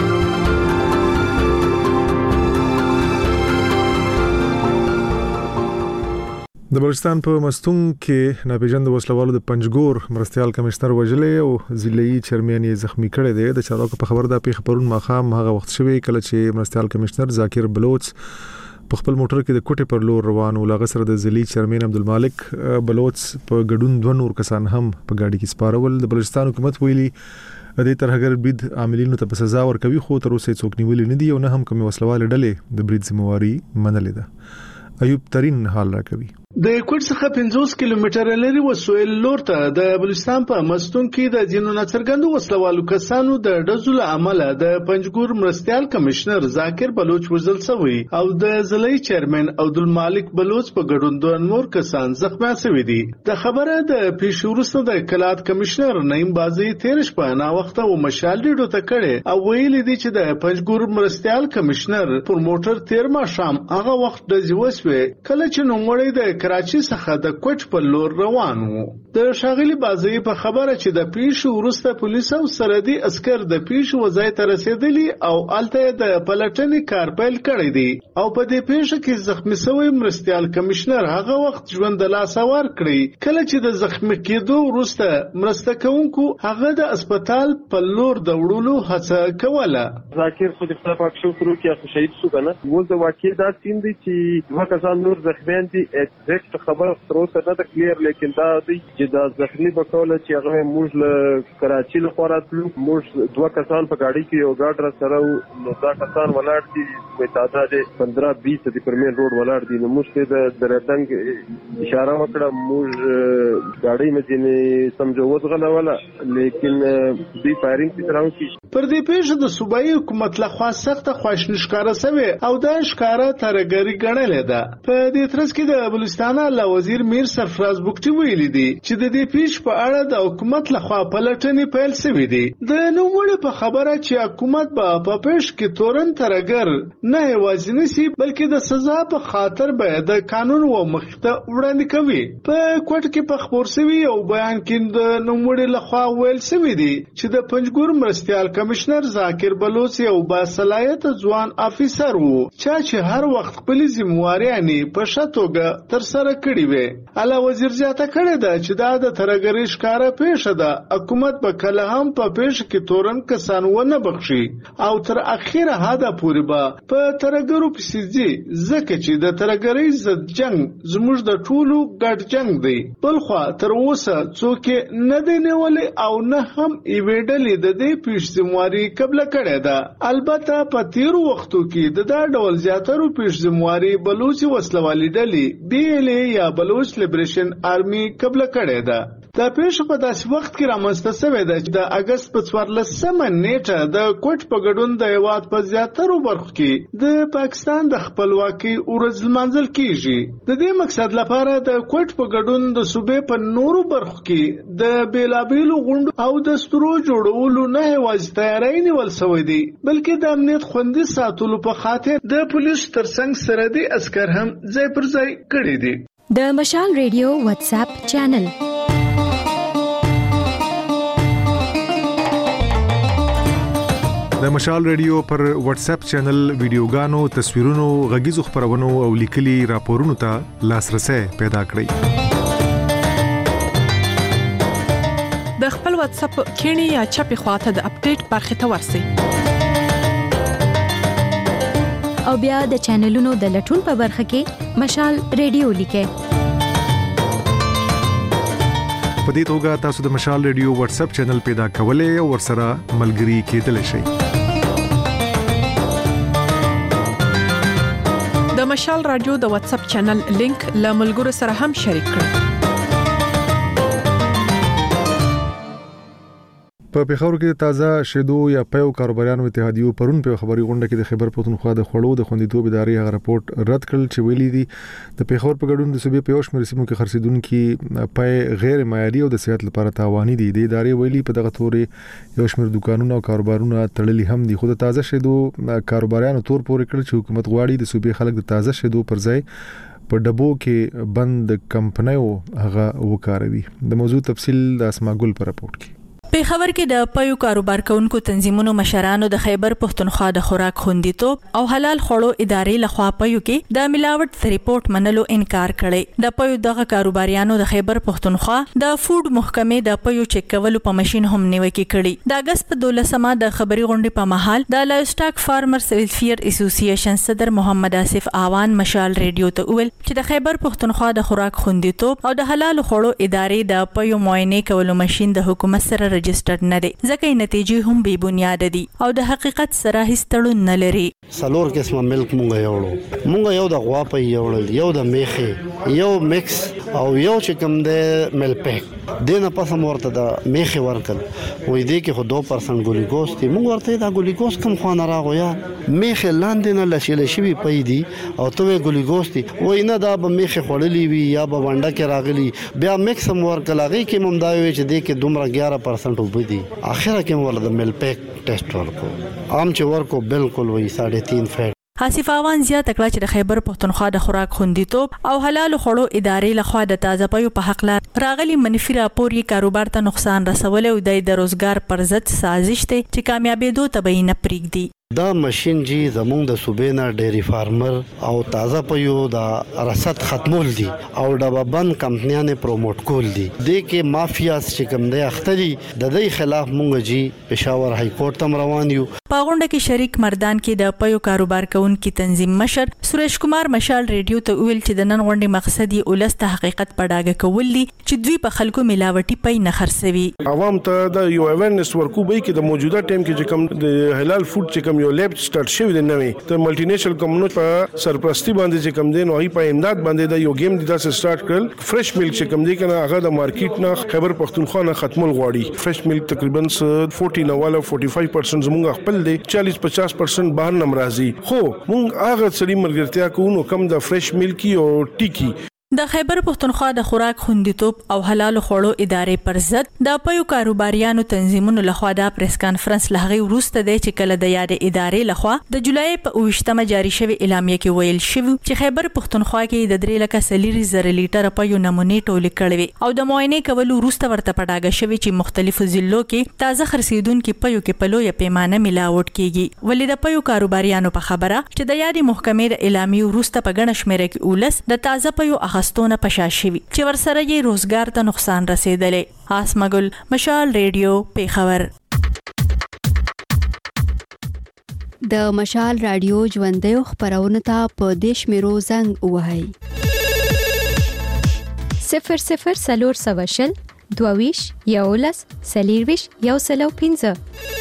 د بلوچستان په مستونګ کې ناپېژاند وسلوالو د پنجګور مرستيال کمشنر وجلې او ضلعي چیرمن یې زخمی کړي دي. د چارواکو په خبر ده پیښه پرون ماخام هغه وخت شوی کله چې مرستيال کمشنر ذاکر بلوچ په خپل موټر کې د کوټې پر لور روان و. لغه سره د ضلعي چیرمن عبدالمالک بلوچ په ګډون دوه نور کسان هم په گاډي کې سپارول. د بلوچستان حکومت ویلي د دې ترهګر بید عاملینو ته په سزا ورکوي خو تر اوسه څوک نیولې نه دي او نه هم کوم وسلوال ډلې د برید ذمہواری منلې ده. ایوب ترين حال راکوي. د کوټ څخه 50 کیلومتره لري وسویل لور ته د بلوچستان په مستون کې د جنونو نڅرګندو وسلوالو کسانو د ډزول عمل د پنجګور مرستيال کمشنر ذاکر بلوچ وزل سوی او د ضلعي چیرمن عبدالمالک بلوچ په ګډون د نور کسان زخمی شوی دي. د خبره د پیښورسته د کلات کمشنر نیم بازي تیرش په نا وخت او مشال ډیډو ته کړي او ویل دي چې د پنجګور مرستيال کمشنر پر موټر تیر ما شام هغه وخت د جوسوي کله چې نوموړی د کراچي څخه د کوټ په لور روان وو. د شاغلي بازي په خبره چې د پیښو ورسته پولیس او سرحدي عسكر د پیښو وځای ته رسیدلی او الته د پلټنې کار پیل کړی دی او په دې پیښه کې زخمی شوی مرستيال کمشنر هغه وخت ژوند لا سوار کړی کله چې د زخمی کېدو ورسته مرسته کوونکو هغه د هسپتال په لور د وړلو هڅه کوله. ذاکر خو د خپل پاک شو تر کې شهید شو کنه و د واقع دا سین دي چې دوه کسان نور زخمیان دي. ایگزیکټ خبر تر اوسه نه ده کلیر لیکن دا دی چې دا زخمی په کوله چې هغه موږ له کراچي له خوراتلو موږ دوه کسان په گاډي کې یو گاډ را سره نو دا کسان ولاړ دي په تعداد 15-20 د پرمین روډ ولاړ دي. نو موږ ته د درتنګ اشاره وکړه موږ گاډي مې نه سمجو وځغله ولا لیکن دی فایرینګ تراو کی پر دې پیښه د صوبایي حکومت لخوا سخته خواشنی ښکارا سوی او دا ښکارا ترګری ګڼل ده. په دې ترڅ کې د بلوچستان له وزیر میر سرفراز بوکټي ویلي دي چې د دې پیښ په اړه د حکومت لخوا پلټنې پیل شوې دي. د نوموړي په خبره چې حکومت په پیښ کې تورن ترګر نه یوازې نسی بلکې د سزا په خاطر به د قانون و مخته وړاندې کوي. په کوټ کې په خبر شوی او بیان کې د نوموړي لخوا ویل شوی دی چې د پنځګور مرستيال کمشنر ذاکر بلوچ یو باصلاحیت ځوان افیسر وو چې هر وخت خپل ذمہواريانې په شتوګه تر سره کړې وي. اعلی وزیر زیاته کړې ده چې دا د ترګری ښکارا پیښه ده. حکومت به کله هم په پیښه کې تورن کسان ونه بخشي او تر اخیره هدا پورې به په ترګرو پسیږي ځکه چې د ترګری ضد جنگ زموږ د ټولو ګډ جنگ دی. بلخو تر اوسه څوک نه دی نیولې او نه هم ایویډلې د دې پیښمواري قبل کړې ده. البته په تیر وختو کې د دا ډول زیاترو پیښمواري بلوچ وسلوالي ډلې BLA یا بلوچ لیبریشن آرمي قبل کړې ده. دا پیښه په داسې وخت کې رامنځته شوې ده چې د اگست په 14مه نیټه د کوټ په ګډون د هیواد په زیاترو برخو کې د پاکستان د خپلواکۍ ورځ لمانځل کیږي. د دې مقصد لپاره د کوټ په ګډون د صوبې په نورو برخو کې د بیلابیلو غونډو او دستورو جوړولو نه یوازې تیاری نیول شوی دی بلکې د امنیت خوندي ساتلو په خاطر د پولیس ترڅنګ سرحدي عسكر هم ځای پر ځای کړي دي. د مشال ریډیو واتس اپ چینل د مشال ریډیو پر واتس اپ چینل ویډیوګانو، تصویرونو، غږیزو خبرونو او لیکلي راپورونو ته لاسرسي پیدا کړئ. د خپل واتس اپ کینی یا چپی خواته د اپډیټ برخه ته ورسئ او بیا د چینلونو د لټون په برخه کې مشال ریډیو لیکئ. په دې توګه تاسو د مشال ریډیو واتس اپ چینل پیدا کولای او ورسره ملګري کېدلی شئ. د مشال رادیو د واتس اپ چینل لینک له ملګرو سره هم شریک کړئ. په پیښور کې تازه شیدو یا پیو کاروبارانو اتحادیو پرون په خبري غونډه کې د خیبر پښتونخوا د خړو د خوندیتوب ادارې هغه راپورټ رد کړل چې ویلي دي د پیښور په ګډون د صوبې په یوش مرسمو کې خرڅیدونکو پای غیر معیاري او د صحت لپاره تاواني دي. د ادارې ویلي په دغه تورې یوش مر دکانونه او کاروبارونه تړلي هم دي. خو د تازه شیدو کاروبارانو تور پورې کړ چې حکومت غواړي د صوبې خلک د تازه شیدو پر ځای په ډبو کې بند کمپنیو هغه وکاروي. د موضوع تفصیل د اسما ګل پر راپورټ کې. پیښور کې د پيو کاروبار کوونکو تنظیمونو مشرانو د خیبر پښتونخوا د خوراک خوندیتوب او حلال خوړو ادارې لخوا پيو کې د ملاوت ریپورت منلو انکار کړي. د پيو دغه کاروباریانو د خیبر پښتونخوا د فود محکمې د پيو چک کولو په ماشين هم نیوکه کړي. د اگست په 12مه د خبري غونډې په محل د لایوسټاک فارمرز ویلفیر اسوسییشن صدر محمد آصف آوان مشال ریډیو ته ویل چې د خیبر پښتونخوا د خوراک خوندیتوب او د حلال خوړو ادارې د پيو معاینه کولو ماشين د حکومت سره رجستر نه دي ځکه نتیجې هم بے بنیاد دي او د حقیقت سره هیڅ تړون نه لري. سلور قسمه ملک مونږ یو د غوا په یو د میخه یو میکس او یو چې کوم د مل پیک دینه پس مورته د میخه ورکل وې دې کې خو 2% ګلوکوز دي. مونږ ورته دا ګلوکوز کم خوانه راغویا میخه لاندې نه لشل شي پي دي او ته ګلوکوز دي وې نه دا به میخه خړلې وي یا به وانډه کې راغلي بیا میکس ورکل هغه کې مم دا وي چې دې کې دومره 11% وبدي. اخره کې مولا د مل پیک ټیسټ ورکو عام چې ورکو بالکل وې 3.5 فیټ. آصف آوان زیاته کړه چې د خیبر پښتونخوا د خوراک خوندیتوب او حلال خوړو ادارې لخوا د تازه پيو په حق لار راغلي منفي راپور یې کاروبار ته نقصان رسول او د روزګار پر ضد سازش ته چې کامیابېدو تبعین پرېږدي. دا ماشين جی زمونږ د صوبې نه ډيري فارمر او تازه پيو د رصد ختمول دي او د بند کمپنیانه پروموټ کول دي. د کې مافیاس چې کوم دی اختري د دې خلاف مونږ جی پېښور های کورټ تم روان یو. پاغونډه کې شریک مردان کې د پيو کاروبار کوونکو تنظیم مشر سریش کمار مشال ریډیو ته ویل چې د نن غونډې مقصد یې ولست حقیقت پډاګه کول دي چې دوی په خلکو ملاوټي پي نه خرڅوي. عوام ته د یو اویرنس ورکو به کې د موجوده ټیم کې چې کوم د حلال فود چې کوم یو لیب سٹارټ شوی دی نوې د ملټي نېشنل کمیونټي په سرپرستی باندې چې کوم دی نو هی په امداد باندې د یو گیم د تاسو سٹارټ کړل. فرش ملک چې کوم دی کنه هغه د مارکیټ نه خیبر پښتونخوا نه ختمول غواړي. فرش ملک تقریبا 40 نه والا 45% زموږ خپل دی 40-50% بهر نمرازي. خو مونږ هغه سړي مرګرتیا کوو کم د فرش ملکی او ټیکی د خیبر پښتونخوا د خوراک خوندیتوب او حلال خوړو ادارې پر ضد د پيو کاروباریانو تنظیمونو لخوا د پریس کانفرنس لغوي وروسته د چکل د یاد ادارې لخوا د جولای په 28مه جاری شوی اعلامیه کې ویل شوی چې خیبر پښتونخوا کې د 3,000 لیټر پيو نمونې ټولې کړې او د معاینې کولو وروسته ورته پټاګه شوی چې مختلفو ضلعو کې تازه خرڅیدونکو پيو کې په لویه پیمانه ملاوټ کیږي ولې د پيو کاروباریانو په خبره چې د یادي محکمې د اعلامیه وروسته په ګڼ شمېر کې اولس د تازه پيو اخستونه پشاشوي چې ورسره یې روزګار ته نقصان رسیدلې. آسمګل، مشال ریډیو، پیښور. د مشال رادیو ژوندۍ خبرونه ته په دیش میرو زنګ وهاي 00 22 یولس سلیرویش یوسلو 15.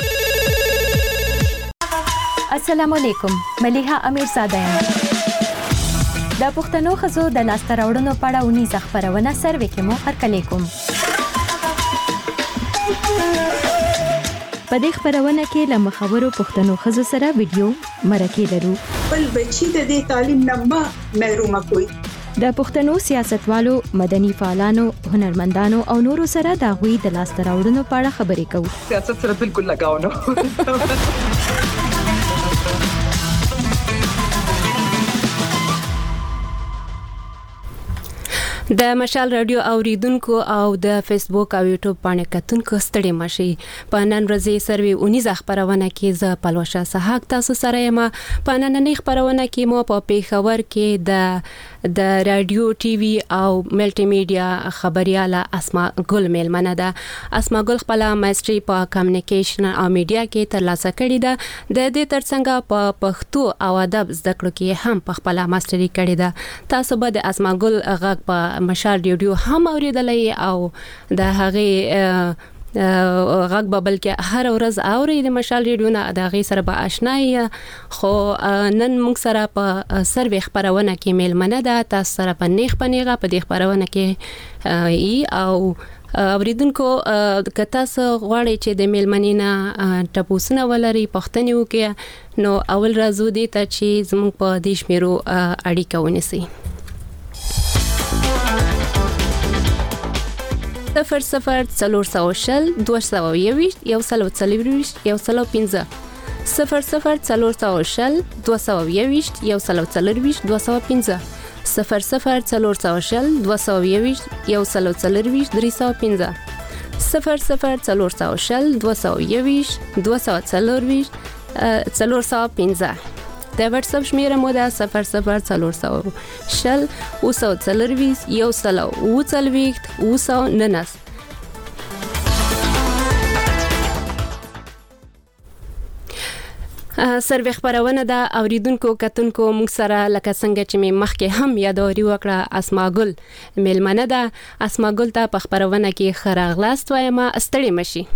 السلام علیکم، ملیحه امیرزاده یم. د پښتنو خزو د لاسته راوړنو په اړه ونیزه خبرونه سروې کې مو هرکلی کوم. په دې خبرونه کې له مخورو پښتنو خزو سره ویډیو مرکې لرو. بل بچی د دې تعلیم نه محروم کوي. د پښتنو سیاستوالو، مدني فعالانو، هنرمندانو او نورو سره د غوي د لاسته راوړنو په اړه خبرې کوو. سیاست سره بالکل لگاو نه. د مشال رادیو اوریدونکو او د فیسبوک او یوټیوب باندې کتونکو ستړي مشي. په نن ورځې سروي 19 خبرونه کې ز پلوشه صحاک تاسو سره یم. په نننۍ خبرونه کې مو په پیښور کې د رادیو ټي وي او ملټي میډیا خبرياله اسما ګل میلمنه ده. اسما ګل خپل ماستري په کمیونیکیشن او میډیا کې ترلاسه کړې ده. د دې ترڅنګ په پښتو او ادب زده کړو کې هم په خپل ماستري کړې ده. تاسو به د اسما ګل غږ په مشال ریډیو هم اوریدلای او د هغه غږ ببل کې هر ورځ اوري د مشال ریډیو نه د هغه سره به آشنای. خو نن موږ سره په سروي خبرونه کې میلمنه ده. تاسو سره په نیغ په دې خبرونه کې او اوریدونکو کته سو غواړي چې د میلمنینا ټپوسنه ولري پښتني وکي نو اول راځو دي ته چې زموږ په دیش میرو اړیکه ونیسي. 00 400 220 140 115 00 400 220 140 215 00 400 220 140 315 00 400 220 240 415 د واتس اپ شمیره مو ده 00 400 240 140 سروي خبرونه دا اوریدونکو کتونکو موږ سره لکه څنګه چې می مخکې هم یادوري وکړه اسما ګل میلمنه ده. اسما ګل ته په خبرونه کې خراغلاست وایم. استړي مشي.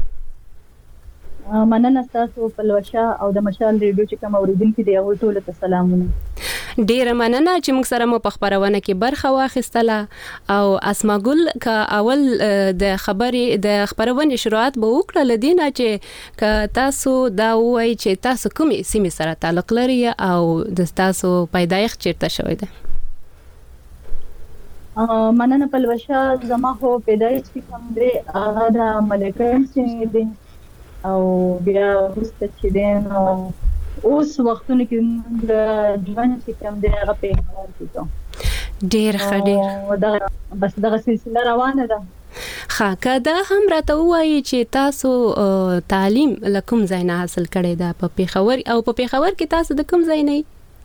مننه تاسو په لوشا او د مشال ریډیو چې کوم اوریدونکو دی او ټول ته سلامونه. ډیره مننه چې موږ سره مو په خبرونه کې برخه واخیستله او اسما ګل کا اول د خبرونه شروعات به وکړه لدینه چې ک تاسو دا وایي چې تاسو کومې سیمې سره تعلق لري او د تاسو پیدایښت چیرته شوی ده. مننه په لوشا زما هو پیدایښت کوم دی هغه د ملکان چې دی او بیا وروسته چې دی نو اوس وختونه کې د ژوند چې کوم دی هغه په حال کې ته ډیر ښه دا بس دغه سلسله روانه ده. ښه کدا هم راته وایي چې تاسو تعلیم لکم ځای نه حاصل کړی دا په پیښور او په پیښور کې تاسو د کوم ځای نه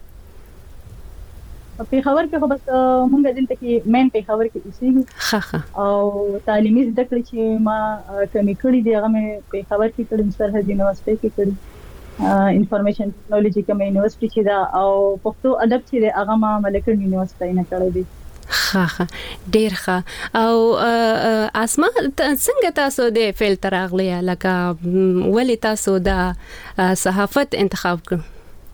په پیښور کې خو بس مونږ دلته کې مین پیښور کې اوسېږو او تعلیمي زده کړې چې ما کمی کړې دي هغه مې پیښور کې کړې سرحد یونیورسيټي کې کړې انفارمیشن ټیکنالوژي کوم یونیورسيټي چې دا او پښتو ادب چې هغه ما ملکن یونیورسيټي نه کړې دي. ښه ډیر ښه او اسما څنګه تاسو د فیل تراغلی لکه ولی تاسو د صحافت انتخاب کړ؟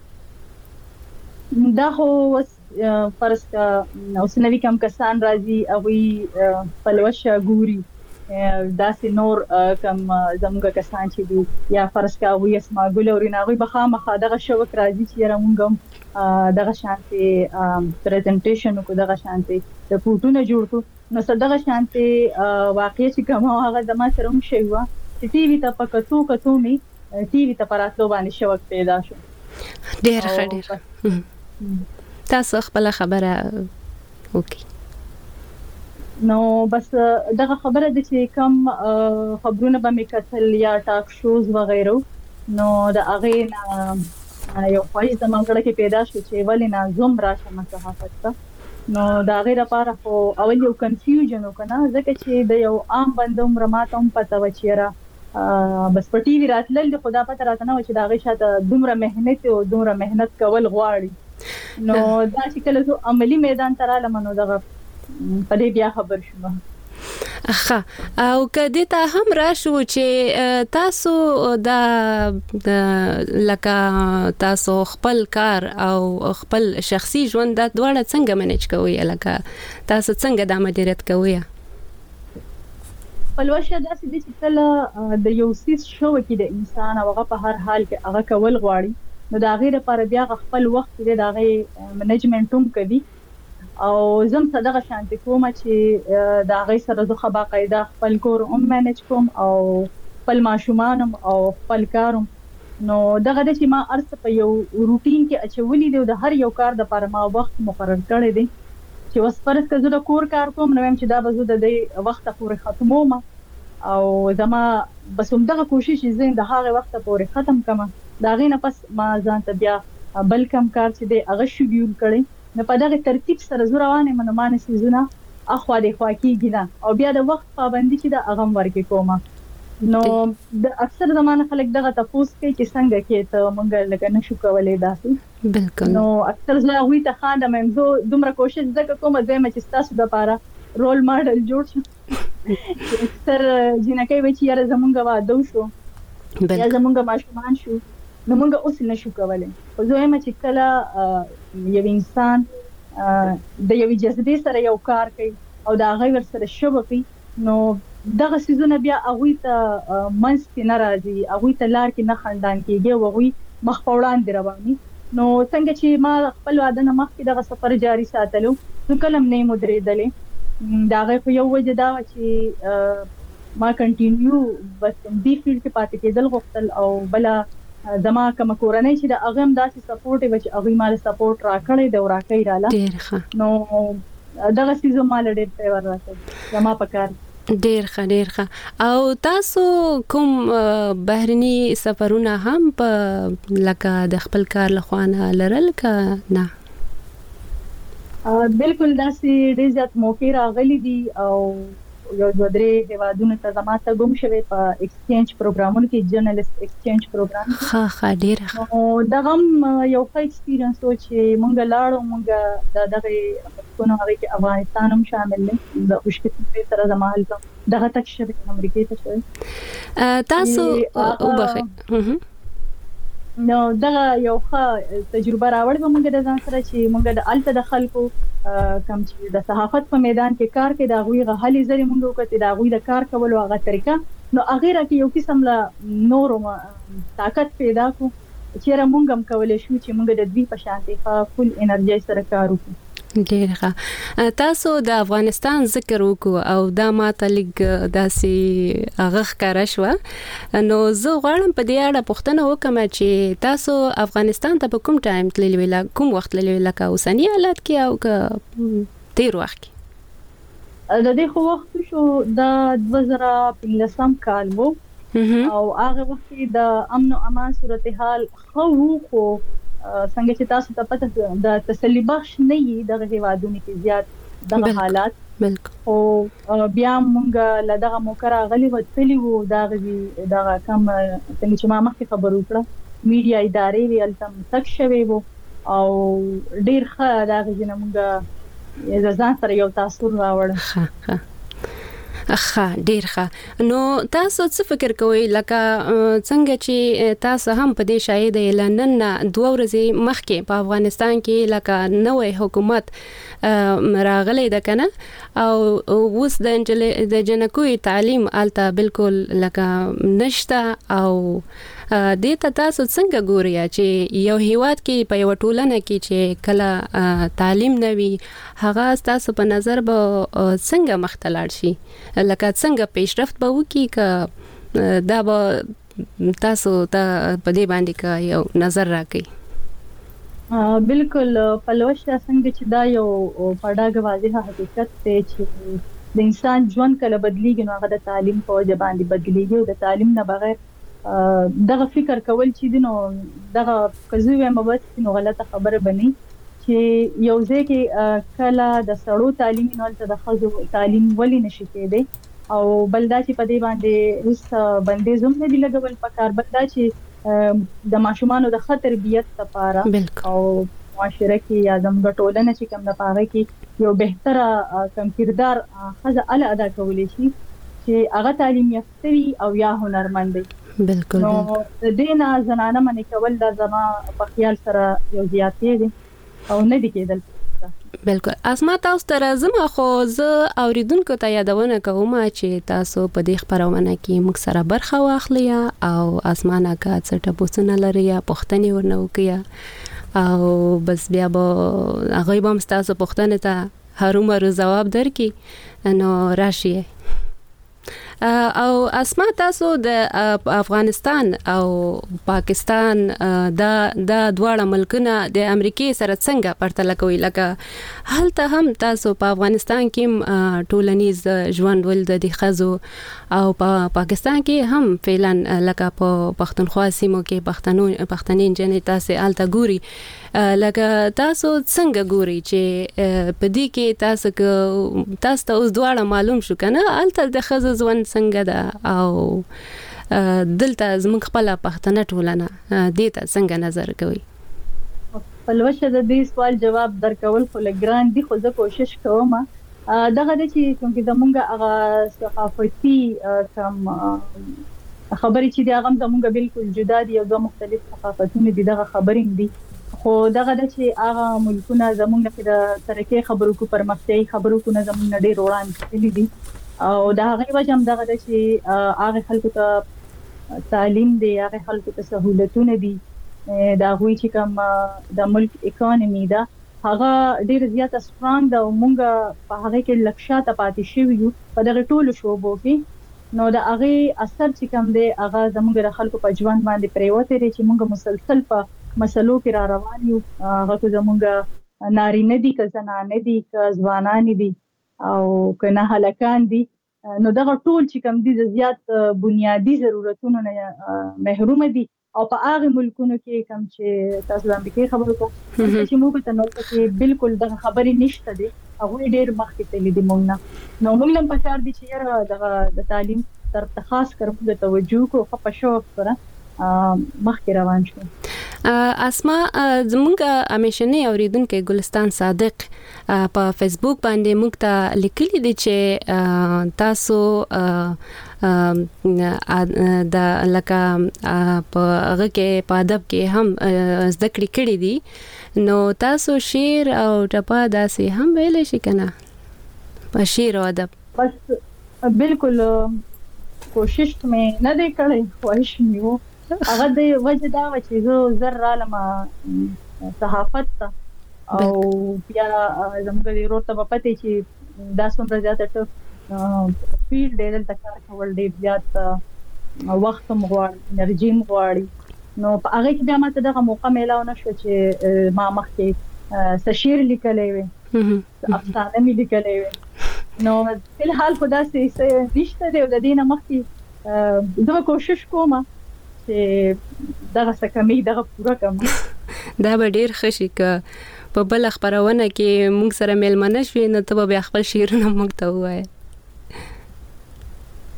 دا خو فرض کا اوس نوی کم کسان راځي او په لوشه ګوري داسې نور کم زموږ کسان چې دي یا فرض کا وي اسما ګل او ریناوي بخامه دغه شوک راځي چې موږ دغه شانتي پریزنټیشن کو دغه شانتي د فوټونه جوړ کو نو صدغه شانتي واقعي چې کوم هغه د ما سره هم شي وا چې ټي وي ته پکتو می ټي وي ته پراتلو باندې شوک پیدا شو ډېر ښه تاسو خپل خبره وکي نو بس دغه خبره د چې کم خبرونه به میکتل یا ټاک شوز وغیرہ نو د هغه یو خوښ د منګړه کې پیدا شو چې ولې نه زوم راشه صحافت ته نو دا غیر لپاره خو اول یو کنفیوژن وکنه ځکه چې د یو عام بندوم رماتم پته وچیرا بس په ټي وی راتلل د خدا پته راته نه و چې دا غي شاته دومره مهنت کول غواړي نو دا چې کله زه عملی میدان ته رااله منو دغه په دې بیا خبر شوم او کدی ته هم راشو چې تاسو لکه تاسو خپل کار او خپل شخصي ژوند د دواړه څنګه منیج کوئ لکه تاسو څنګه د مدیریت کوئ پلوشه داسې دي چې کله د یو سیس شو کې د انسان هغه په هر حال کې هغه کول غواړي نو دا غیر لپاره بیا خپل وخت دې دا غي منیجمنت هم کوي او زم صدقه شانتي کوم چې دا غي سره زه باقاعده خپل کور هم مانج کوم او خپل ماشومان او خپل کاروم نو دغه د چې ما ارڅ په یو روټین کې اچولې دی د هر یو کار د لپاره ما وخت مقرر کړی دی چې وس فرض کړه د کور کار کوم نو هم چې دا به زه د وخت پورې ختموم او زما بس هم دغه کوشش زین د هغه وخت پورې ختم کما دا غي نه پس ما ځان ته بیا بل کم کار چې د هغه شیډول کړی نو په دغه ترتیب سره زوروانه منمانه سيزونه اخوا د خوا کېږي نه او بیا د وخت پابندي چې د اغم ورکې کومه نو د اکثر زمانه خلک دغه تاسو کوي چې څنګه کې ته مونږ لکه نشو کولای داسې بالکل نو اکثر زه وی ته خاله مې زه دومره کوشش زکه کوم زما چې تاسو د لپاره رول ماډل جوړ شم اکثر جنکه وی چې یاره زمونږ واده شو یا زمونږ ماشومان شو نو موږ اوس نشو کولای خو زه هم چې کله یو انسان د یو جذبې سره یو کار کوي او دا غیر سره شوبي نو دغه سيزونه بیا هغه ته منځ نه راځي هغه ته لار کې نه خندان کېږي او هغه مخ پوړان دی رواني نو څنګه چې ما خپل واده نه مخکې دغه سفر جاری ساتلو نو کلم نه مدریدلې دا غي یو وجه دا چې ما کنټینیو بس دې فیلډ کې پاتې کېدل غوښتل او بل زما کوم کورنۍ چې د اغم داسې سپورټ و چې اغه مال سپورټ راکړې د ورکې رااله ډېر ښه نو دغه سيزو مال ډېر فیور راکړ زما پکار ډېر ښه او تاسو کوم بهرني سفرونه هم په لکه د خپل کار لخوانه لرل کا نه بالکل داسې ډېر زیات موقع راغلي دي او یو درې هوادونو ته زماته ګم شوی په ایکسچینج پروګرامونو کې جرنالست ایکسچینج پروګرام ښه ډېر او دغه یو ښه ایکسپیرینس و چې مونږ لاړو مونږ دغه کومه هغه کې افغانستان هم شامل دی د اوشکې سره زمال دغه تک شوی امریکا ته شوی تاسو وبخښئ نو دغه یو ښه تجربه راوړې به موږ د ځان سره چې موږ د الته د خلکو کم چې د صحافت په میدان کې کار کې دا غوي غهلي زری موږ وکړي دا غوي د کار کولو هغه طریقه نو هغه راکې یو قسم لا نور طاقت پیدا کو چې موږ هم کولای شو چې موږ د دوی په شانتي فل انرژي سره کار وکړو ډېر ښه تاسو د افغانستان ذکر وکړو او دا ماته لګ داسې هغه ښکارا شو نو زه غواړم په دې اړه پوښتنه وکم چې تاسو افغانستان ته په کوم ټایم تللی ویلا کوم وخت تللی ویلا کا اوسنی حالت کې او که تیر وخت کې د دې خو وخت شو د 2015 کال وو او هغه وخت د امن او امان صورتحال خو څنګه چې تاسو ته پته د تسلی بخش نه یي دغه هوادونو کې زیات دغه حالات بالکل او بیا مونږ لدغه موکرا غلي وتلی وو دغه کم څنګه چې ما مخکې خبر وکړه میډیا ادارې ویل تم تک شوی وو او ډیر ښه دغه جن مونږ ځان سره یو تاثیر راوړ ښه ډیر ښه. نو تاسو څه فکر کوئ لکه څنګه چې تاسو هم په دې شاهد لندن 2 ورځې مخکې په افغانستان کې لکه نوې حکومت راغلی د کنه او اوس د جنکوي تعلیم الته بالکل لکه نشته او دې ته تاسو څنګه ګورئ چې یو هیواد کې په یو ټولنه کې چې کله تعلیم نوي هغه تاسو په نظر به څنګه مختلل شي لکه څنګه پیشرفت به وکړي ک دا به تاسو ته په دې باندې کا یو نظر راکړي؟ بالکل پلوشه څنګه چې دا یو پړاګ واضحه حقیقت دی چې د انسان ژوند کله بدلیږي نو هغه د تعلیم په وجه باندې بدلیږي او د تعلیم نه بغیر دغه فکر کول چې دینو دغه کزوې مبس نو غلطه خبره بني چې یو ځکه کله د سړو تعلیم نه ولته د خزو تعلیم ولې نشي کېدی او بلدا چې په دې باندې اوس باندې زوم نه دی لګول پکار بلدا چې د ماشومانو د خطر تربیت لپاره او معاشره کې یا زموږ ټولنه چې کوم د پاره کې یو بهتره کم کردار خزه ادا کولای شي چې هغه تعلیم یافته وي او یا هنرمند وي. بالکل. نو د دې نه زنانه منې کول د زما په خیال سره یو زیاتې دي او نه دي کېدل. بالکل. اسما تاسو ته راځم خو زه اوریدونکو ته یادونه کوم چې تاسو په دې خبرونه کې موږ سره برخه واخلئ او اسمانه کا څه ټپوسونه لري یا پوښتنې ورنه وکړئ او بس بیا به هغه به تاسو پوښتنه ته هرومرو جواب درکړي نو راشي. او اسما تاسو د افغانستان او پاکستان دا دواړه ملکونه د امریکای سره څنګه پرتله کوي لکه هلته هم تاسو په افغانستان کې ټولنیز ژوند ول د خزو او په پاکستان کې هم فعلا لکه په پښتونخوا سیمو کې پښتنین جنې تاسو الته ګوري لکه تاسو څنګه ګوري چې په دې کې تاسو ته اوس دواړه معلوم شو کنه الته د خزو ژوند څنګه ده او دلته زموږ خپل پښتنه ټولنه دې ته څنګه نظر کوي؟ پلوشه د دې سوال جواب درکول خو لګران دي خو زه کوشش کوم دغه د چې څنګه زموږ هغه ثقافتي کم خبرې چې دا غم زموږ بالکل جدا دي او دوه مختلف ثقافتونه دي دغه خبرې دي خو دغه د چې هغه ملکونه زموږ د ترکیه خبرو کو پرمختیايي خبرو کو نه زموږ ډېر وړاندې دي او دا هغه وجه هم دغه د چې هغه خلکو ته تعلیم دی هغه خلکو ته سہولتونه دي دا غوي چې کوم د ملک اکانومي دا هغه ډیر زیاته سترونګ دا مونږه په هغه کې لکشاته پاتې شوی یو په دغه ټولو شوبو کې نو دا هغه اثر چې کوم دی هغه زموږ د خلکو په ژوند باندې پریوته لري چې مونږ مسلسل په مسلو کې را روان یو هغه زموږ نارینه دي که زنانه دي که ځوانان دي او کنه هلکان دي نو دغه ټول چې کوم دي زیات بنیادی ضرورتونو نه محروم دي او په هغه ملکونو کې کوم چې تاسو د امریکای خبرو کو چې موږ ته نو کې بالکل دغه خبرې نشته دي هغه ډېر مخکې تللی دي موږ نو موږ هم پکار دي چې یاره دغه د تعلیم تر خاص کړو د توجه کو په شوق سره مخکې روان شو. اسما زمونږ همیشنی اوریدونکو ګلستان صادق په فیسبوک باندې موږ ته لیکلي دي چې تاسو د لکه په هغه کې په ادب کې هم زده کړې دي نو تاسو شعر او ټپه داسې هم ویلی شي کنه په شعر او ادب؟ بس بالکل کوشش مې نه دی کړی خواهش مې وو هغه د وجه دا چې زه زر رالم صحافت ته او بیا زموږ د ورته په پته چې دا څومره زیاته ټف فیلډ دی دلته کار کول ډېر زیات وخت هم غواړي انرژي هم غواړي نو په هغه کې بیا ماته دغه موقع میلاو نه شو چې ما مخکې څه شعر لیکلی وي افسانه مې لیکلی وي نو فلحال خو داسې نشته دی او د دې نه مخکې زه کوشش کوم چې دغه سکمې دغه پوره کوم دا به ډیر خوشي ک په بل خبرونه کې موږ سره ملمنه شوي نو ته به خپل شعرونه موږ ته وایې.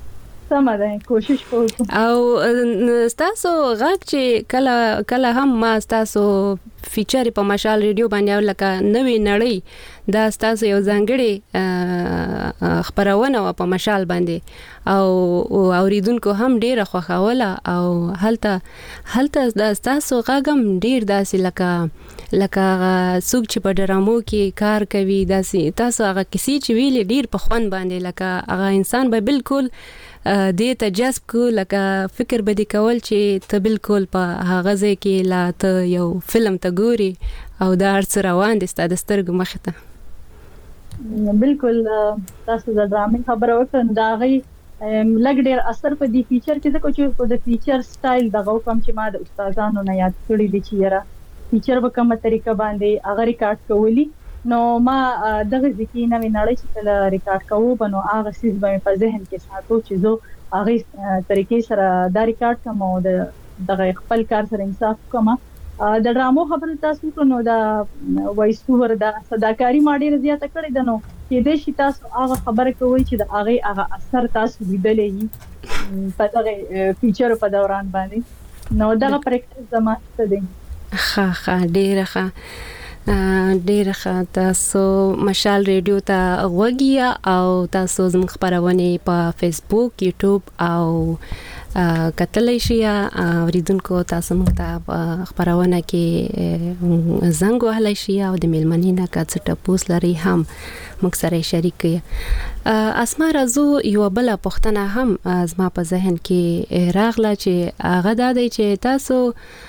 سم ده کوشش کوم. او تاسو غږ چې کله هم ما تاسو فیچر په مشال ریډیو باندې لکه نوې نړۍ دا تاسو یو ځانګړي خبرونه په مشال باندې او اوریدونکو هم ډیره خوښوله او هلته دا تاسو غږم ډیر داسې لکه څوک چې په ډرامو کې کار کوي داسې تاسو هغه کیسې چې ویلې ډیر په خوند باندې لکه هغه انسان به بالکل دې ته جذب کو لکه فکر به دې کول چې ته بالکل په هغه ځای کې لا ته یو فلم ته ګوري او دا هر څه روان دي ستاسو سترګو مخې ته. بالکل تاسو دا ډرامې خبره وکړه دا غي لګ ډیر اثر په دې فیچر کې ځکه چې په دې فیچر سټایل دغه کوم چې ما د استادانو نه یاد کړی دي چې یاره فیچر په کومه طریقه باندې هغه ریکارډ کولی نو ما دغه ځکه نوې نړۍ چې کله ریکارډ کوو بنو هغه سیس به په ذهن کې ساتو چې زه هغه طریقې سره دا ریکارډ کوم او دغه خپل کار سره انصاف کوم. د ډرامو خبره تاسو کو نو دا وایس اوور دا صداکاری ما ډیره زیاته کړې ده نو کې دې شي تاسو هغه خبره کوي چې د هغه اثر تاسو لیدلې په دغه فیچر په دوران باندې نو دغه پریکټیس زموږ ته دی. ښه ډیره ښه تاسو مشال ریډیو ته غوږی او تاسو زموږ خبرونه په فیسبوک یوټیوب او کتلای شئ اوریدونکو تاسو موږ ته خبرونه کې زنګ وهلای شئ او د میلمنینه کڅ ټپوس لري هم موږ سره شریک اسما رازو یو بل پښتنه هم زما په ذهن کې راغله چې هغه د دې چې تاسو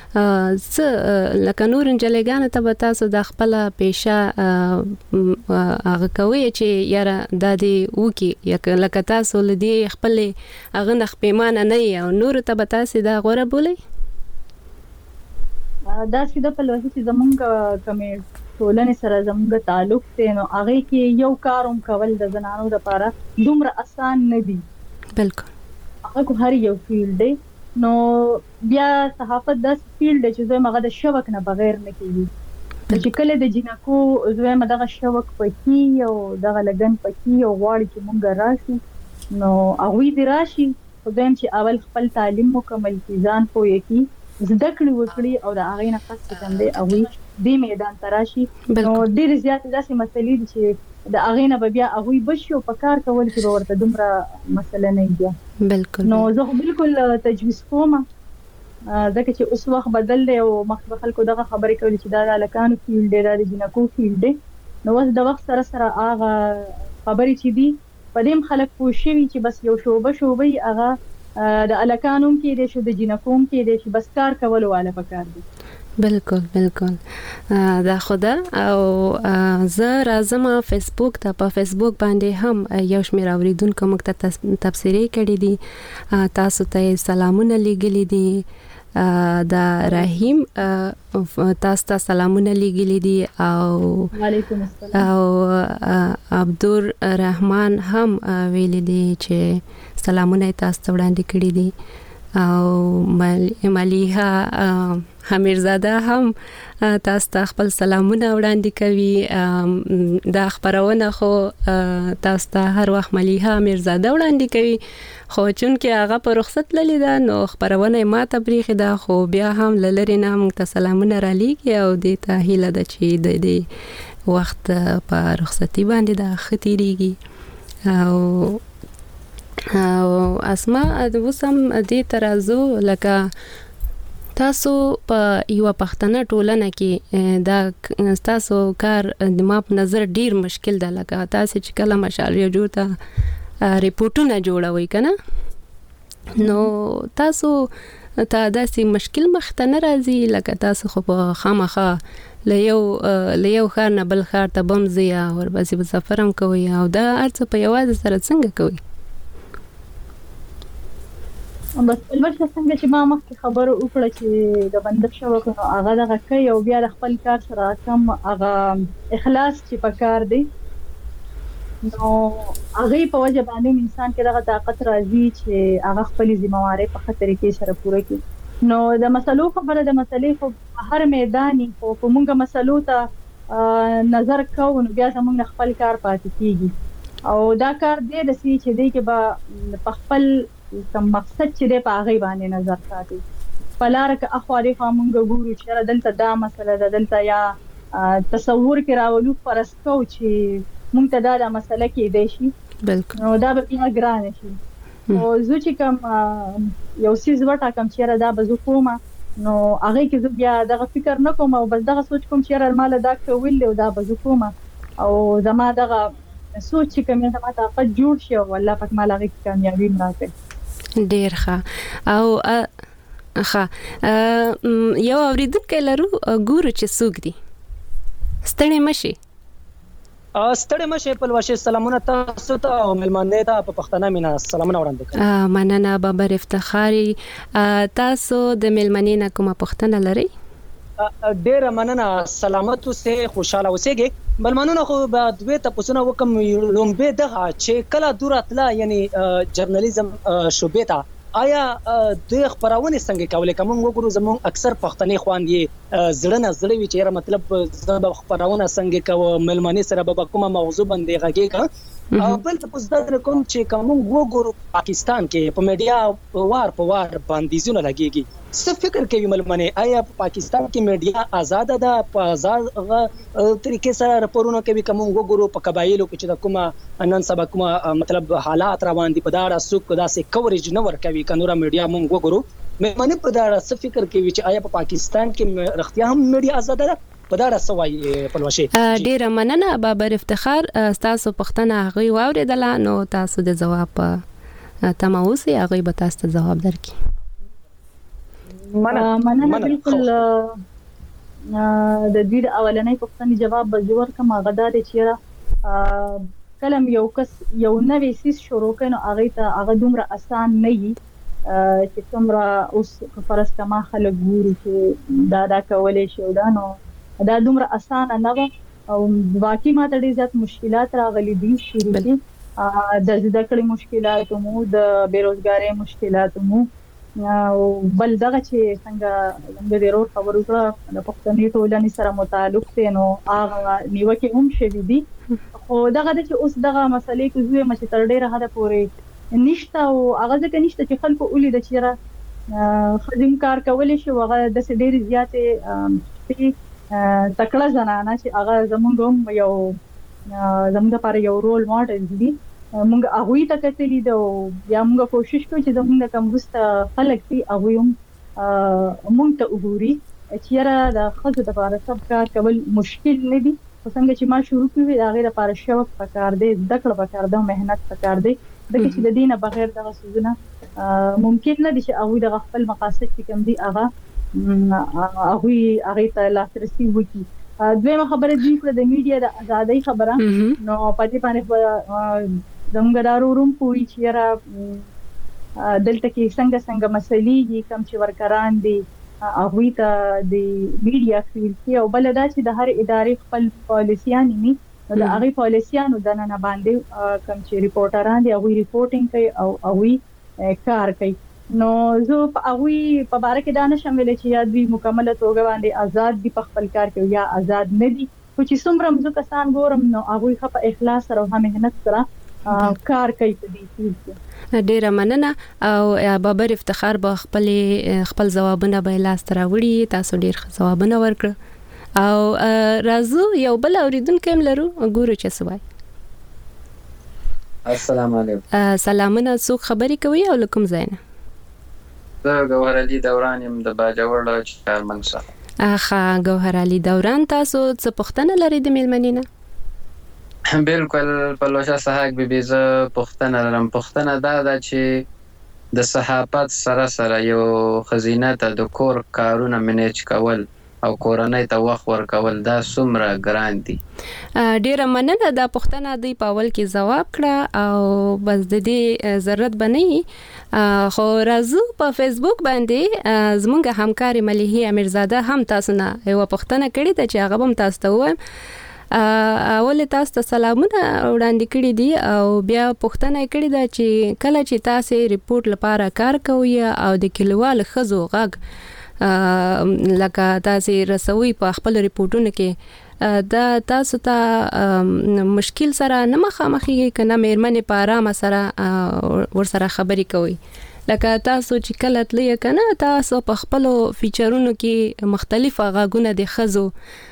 لکه نور انجلګان ته تاسو د خپل پیشه هغه کوي چې یاره د دې وکی لکه تاسو لدی خپل هغه نخ پیمانه نه او نور ته تاسو د غوړه بولی دا چې د په لوهي چې زمونږ کمې ټولنې سره زمونږ تعلق ته نو هغه کې یو کاروم کول د زنانو لپاره دومره آسان نه دي. بالکل هغه هر یو فیلډ دی نو بیا صحافت د فیلډ چې زه مغه د شوک نه بغیر نه کیږي چې کله د جنکو زه مدغه شوک پکې او دغه لګن پکې او غواړي چې مونږ راشي نو هغه دې راشي خدایم چې اول خپل تعلیم مکمل کړي ځان پوهه کړي زده کړې وکړي او د هغه نه خاص څنګه هغه دې میدان تراشي نو ډېر زیات داسې مسلې دي چې د هغه نه بیا هغه بشو په کار کول کې ورته دومره مسله نه دی. بالکل نو زه بالکل تجویز کوم ځکه چې اوس وخت بدل دی او مخکې خلکو دغه خبرې کوي چې دا د لکانو فیلډ دی د جنکو فیلډ دی نو اوس د وخت سره هغه خبرې چې دي په دې خلک پوښوي چې بس یو شوبه هغه د الکانوم کې د شو د جنکوم کې د چې بس کار کول واله پکار دي. بالکل دا خدا او زه راځم فیسبوک ته په فیسبوک باندې هم یو شمېر اوریدونکو موږ ته تبصرې کړې دي تاسو ته سلامونه لېږلي دي دا رحیم تاسو ته سلامونه لېږلي دي او وعلیکم السلام او عبدالرحمن هم ویلي دي چې سلامونه تاسو ته وړاندې کړي دي او ملیحه حمیرزاده هم تاسو ته خپل سلامونه وړاندې کوي دا خبرونه خو تاسو ته هر وخت ملیحه حمیرزاده وړاندې کوي خو چونکه هغه په رخصت للی دا نو خبرونه ما ته بریخي دا خو بیا هم لری نه موږ ته سلامونه را لېږي او د ته هیله ده چې د دې وخت په رخصتي باندې دا ختیریږي او اسما د وسم دې ترازو لکه تاسو په یو پښتنه ټولنه کې دا تاسو کار د ما په نظر ډیر مشکل ده لکه تاسو چې کله مشالې جوړه ریپورتونه جوړوي کنه نو تاسو ته داسې مشکل مخته نه راځي لکه تاسو خو په خامخا لیو خار نه بل خار ته بمځي او ورپسې په سفرم کوي او دا ارڅ په یوازې سره څنګه کوي بس البته څنګه چې ما مخکې خبرو وکړه چې د بندښ شوک نو هغه دغه کوي او بیا د خپل کار سره کم هغه اخلاص چې پکار دی نو هغه په وجه باندې انسان کې دغه طاقت راځي چې هغه خپل ذمہواری په خطر کې سره پوره کړي نو د مسلو خبره د مسلې په هر میدان او په موږ مسلو ته نظر کوو نو بیا زموږ خپل کار پاتې کیږي او دا کار دې د سې چې دې کې به په خپل کوم مقصد چې د پاغي باندې نظر ساتي پلار ک اخواري خامونګ ګورو چې دلته دا مسله ده دلته یا تصور کې راولو فرسکو چې مونږ ته دا مسله کې دی شي بالکل نو دا به بیا ګران شي او زه چې کوم یو سیز وټا کوم چې دا به زه کومه نو هغه کې زه بیا دغه فکر نه کوم او بس دغه سوچ کوم چې مال دا کوي او دا به زه کومه او زما دغه سوچ چې کوم زما طاقت جوړ شي او الله پاک مال هغه کامیابی راکړي ډیر ښه او یو اوریدونکو لرو ګورو چې څوک دی ستړي مشي ستړي مشه په لوشه سلامونه تاسو ته او ملمانه ته په پښتنه مینا سلامونه وړاندې کوم مننه بابر افتخاري تاسو د ملمنې نه کومه پښتنه لري ډیر مننه سلامت اوسه خوشاله اوسېږي ملمانونه خو به دوی تاسو نه وکم لومبه دغه چې کله دور اتلا یعنی جرنالیزم شوبې ته آیا د خبرونه څنګه کولای کوم وګورو زمون اکثر پښتني خواندې زړه نه زړه وی چې مطلب د خبرونه څنګه کو ملمانه سره به کومه موضوع باندې غږیږي او بل تاسو د کوم چې کوم وګورو پاکستان کې په میډیا وار په وار باندې لګيږي څه فکر کوي ملمنه آیا په پاکستان کې میډیا آزاد ده په آزاد طریقې سره راپورونه کوي کوم وګورو په قبایلو کې چې کومه نن سبا کومه مطلب حالات روان دي په دا سوق داسې کوریج نه ور کوي کنوره میډیا مونږ وګورو ملمنه په دا څه فکر کوي چې آیا په پاکستان کې رښتیا هم میډیا آزاد ده په دا سوای په لوشه ډیر مننه بابر افتخار تاسو پښتنه غوي واوریدل نو تاسو د جواب تماوسي هغه به تاسو ته جواب درکړي مننه بالکل د دې اولنۍ پښتني جواب به جوړ کوم غدا د چیرې کلم یو کس یو نوې سیس شروع کړي هغه ته هغه دومره آسان نه وي چې څومره اوس فرض کما خلک ګوري چې دا کولای شي دا نو دا دومره آسان نه و او واقعي ماته ډېر زیات مشکلات راغلي دي شروع دي د زده کړې مشکلات مو د بیروزګاری مشکلات مو او بل دغه چې څنګه د ډیرو خبرو کړه د پښتني ټولنې سره متعلق دي نو هغه نیوکه هم شوي دي خو دغه چې اوس دغه مسلې کې زوی مچ تر ډیره حد پورې نشته او هغه ځکه نشته چې خلکو اولي د چیرې خدیم کار کولای شي هغه د ډېر زیاتې تکړه زنانه چې هغه زمونږ یو زمونږ لپاره یو رول ماډل دي مونږ هغه ته کتلی دا یا مونږ کوشش کوو چې زمونږ کوم وسته خلک دي هغه هم مونږ ته وګوري چې د خځو لپاره سب کار کول مشکل نه دي څنګه چې ما شروع کړی دا غیر لپاره شوق پکار دی ذکر پکار دی مهنت پکار دی د چې د دینه بغیر دغه سوزونه ممکن نه دي چې هغه د خپل مقاصد کې کم دي هغه ته لاسرسي وکړي دویمه خبره دی چې د میډیا د ازادۍ خبره نو پاتې باندې زموږ داروم پوری چې را دلته کې څنګه مسلې دي کوم چې ورکران دي هغه ته د میډیا فیل کې او بل دا چې د هر ادارې خپل پالیسيان ني د هغه پالیسيانو د نه باندې کوم چې ریپورټران دي هغه ریپورټینګ کوي او هغه کار کوي نو زه په هغه په باره کې دانه شامل چې یا دوی مکمل توګه باندې آزاد دي په خپل کار کې یا آزاد نه دي خو چې څومره موږ کسان ګورم نو هغه په اخلاص سره او مهنت سره کار کوي په دې کې ډیره مننه او بابر افتخار به خپل جوابونه به لاس تراوړي تاسو ډیر جوابونه ورکړه او رازو یو بل اوریدونکو لرو ګورو چې سوای السلام علیکم سلامونه څوک خبرې کوي او کوم ځای نه زه ګوهر علي دوران يم د باجوړ چارمن څخه اخا ګوهر علي دوران تاسو څه پښتنه لري د میلمنینه بالکل په لوشه صحاک به بيزه پښتنه لرم پښتنه دا چې د صحافت سره یو خزینه ته د کور کارونه منیج کول او کورنۍ ته وخت ورکول دا څومره ګران دي ډیره مننه دا پښتنه دی په اول کې جواب کړه او بس د دې ضرورت بنئ خو رازو په فیسبوک باندې زمونږ همکاري مليحه امیرزاده هم تاسو نه یو پښتنه کړي ته چې هغه هم تاسو ته وایم اول تاسو ته سلامونه وړاندې کړي دي او بیا پښتنه کړي دا چې کله چې تاسو ریپورت لپاره کار کوئ او د کلیوال خزو غږ لکه تاسو رسوي په خپل ریپورتونو کې دا تاسو ته مشکل سره نه مخامخي کنه مېرمنې په آرام سره ور سره خبري کوي لکه تاسو چې کله تلې کنه تاسو په خپل فیچرونو کې مختلف غاګونه د خزو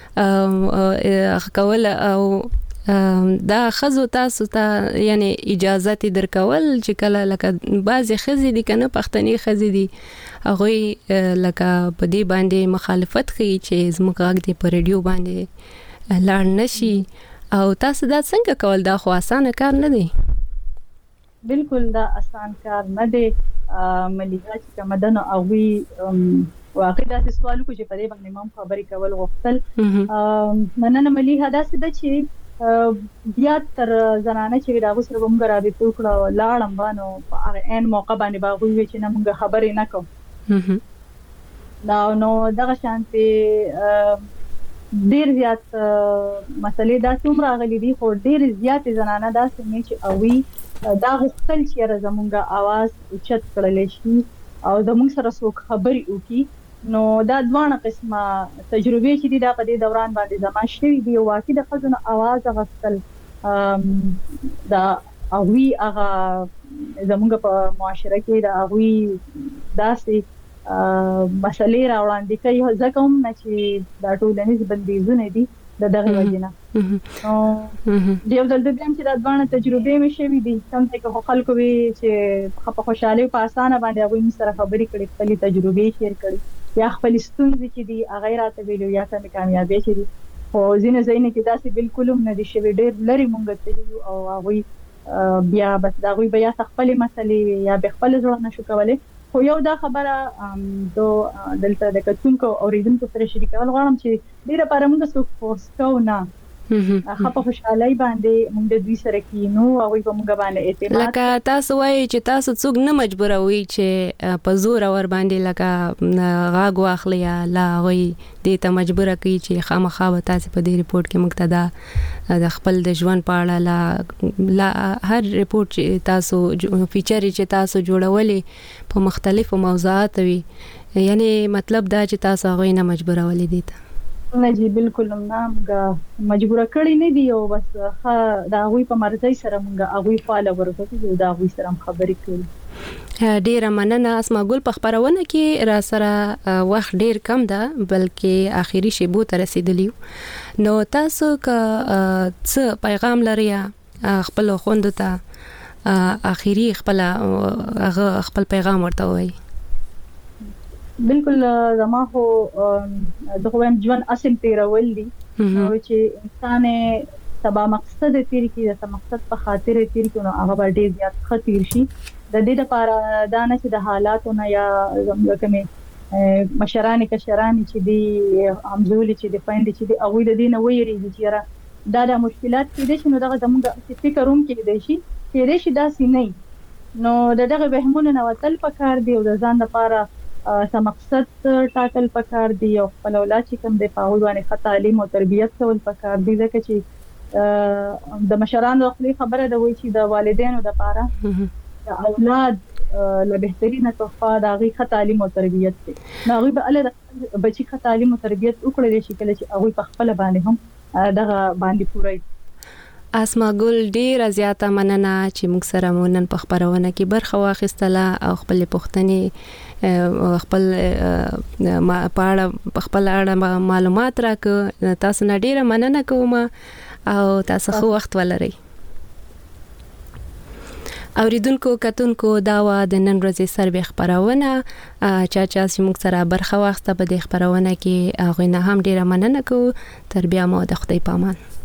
کول او دا خزو تاسو ته یعنی اجازه درکول چې کله لکه بعضی خزي دي کنه پښتني خزي دي هغه لکه په دې باندې مخالفت کوي چې زموږ غږ دی په ریډیو باندې لاړ نشي او تاسو دا څنګه کول دا خو اسانه کار نه دی بالکل دا آسان کار نه دی مليګه چې مدن او وی واقع دا سوالو کو چې په دې باندې مم خبرې کول غوښتل مننه مليګه دا څه چې بیا تر زنانه چې دا غوسره کوم غرابې ټوکړه لاړم بانو په هغه ان موقع باندې باغوي چې نه موږ خبرې نه کوم دا نو دغه شانتي ډیر زیات مسلې دا څومره غلي دي خو ډیر زیات زنانه دا سمې چې اوي دا غوښتل چې زمونږه आवाज اوچت کړل شي او زموږ سره څوک خبري وکي نو دا دوه قسمه تجربه چې دي دا په دې دوران باندې زما شوي دي واقعي د خزونه आवाज غوښتل دا اوي هغه زمونږ په معاشره کې دا اوي داسې مسلې راوړاندې کوي ځکه هم چې دا ټولنیز بندیزونه دي دغه وجنه دیو دلته دیم چې دا دوه تجربه مې شوي دي څنګه چې خلکو وی چې په خوشاله په اسانه باندې هغه سره خبرې کړي خپل تجربه شیر کړي یا خپل ستونزې چې دي هغه راته ویلو یا څنګه کامیابی چې دي خو ځینې ځینې کې داسې بالکل هم نه دي شوي ډېر لري مونږ ته او هغه بیا بس دا غوي بیا خپل مسلې یا به خپل ځوان نشو کولای خو یو دا خبره دلته د کتونکو اوریدونکو سره شریکول غواړم چې ډیره لپاره موږ څوک فورس کوو نه خپه خوشالۍ باندې موږ د دوی سره کینو او په موږ باندې اعتماد لکه تاسو وایي چې تاسو څوک نه مجبوروي چې په زور اور باندې لکه غاغ واخلي یا لا وایي دې ته مجبور کوي چې خامخا به تاسو په دې ریپورت کې مقتدا د خپل د ژوند په اړه لا هر ریپورت چې تاسو فیچر چې تاسو جوړولې په مختلفو موضوعات وي یعنی مطلب دا چې تاسو هغه نه مجبورولې دي نه جی بالکل نه موږ مجبور کړی نه دی او بس دا غوي په مرزي سره موږ غوي فالو ورکړو دا غوي سره خبرې کوي ډیره مننه اسما ګل په خبرونه کې را سره وخت ډیر کم ده بلکې اخیری شیبو ته رسیدلی نو تاسو که څه پیغام لري خپل خوند ته اخیری خپل پیغام ورته وایي بالکل زما خو د کوم ژوند اصل تیرول دي چې انسان سبا مقصد تیر کی د مقصد په خاطر تیر کی نو هغه ډیر زیات خطر شي د دې لپاره دا نه چې د حالاتونو یا زموږ کومه مشران کشران چې دی همزولي چې دی فایند چې دی هغه د دې نه ویریږي چې دا مشکلات کې دي چې نو دغه زموږ فکروم کې دي چې دا سینې نو دغه بهمونه نو تل پکار دی او د ځان لپاره سم مقصد ټاکل پکار دی او خپل اولاد چې کوم د فاول باندې خط تعلیم او تربیت کول پکار دی ځکه چې د مشرانو خپل خبره د وی چې د والدینو د لپاره د اولاد له بهترینه تحفه د هغه خط تعلیم او تربیت دی نو هغه به له بچی خط تعلیم او تربیت وکړي شي کله چې هغه په خپل باندې هم دغه باندې پوره اسما ګل ډیره زیاته مننه چې موږ سره مونن په خبرونه کې برخه واخیستله او خپل پوښتنې خپل خپل اړه معلومات راکړه تاسو نه ډیره مننه کوم او تاسو خو وخت ولرئ اوریدونکو کتونکو دا و د نن ورځې سروې خبرونه چې موږ سره برخه واخیسته په دې خبرونه کې هغه نه هم ډیره مننه کوم تر بیا مو د خدای پامان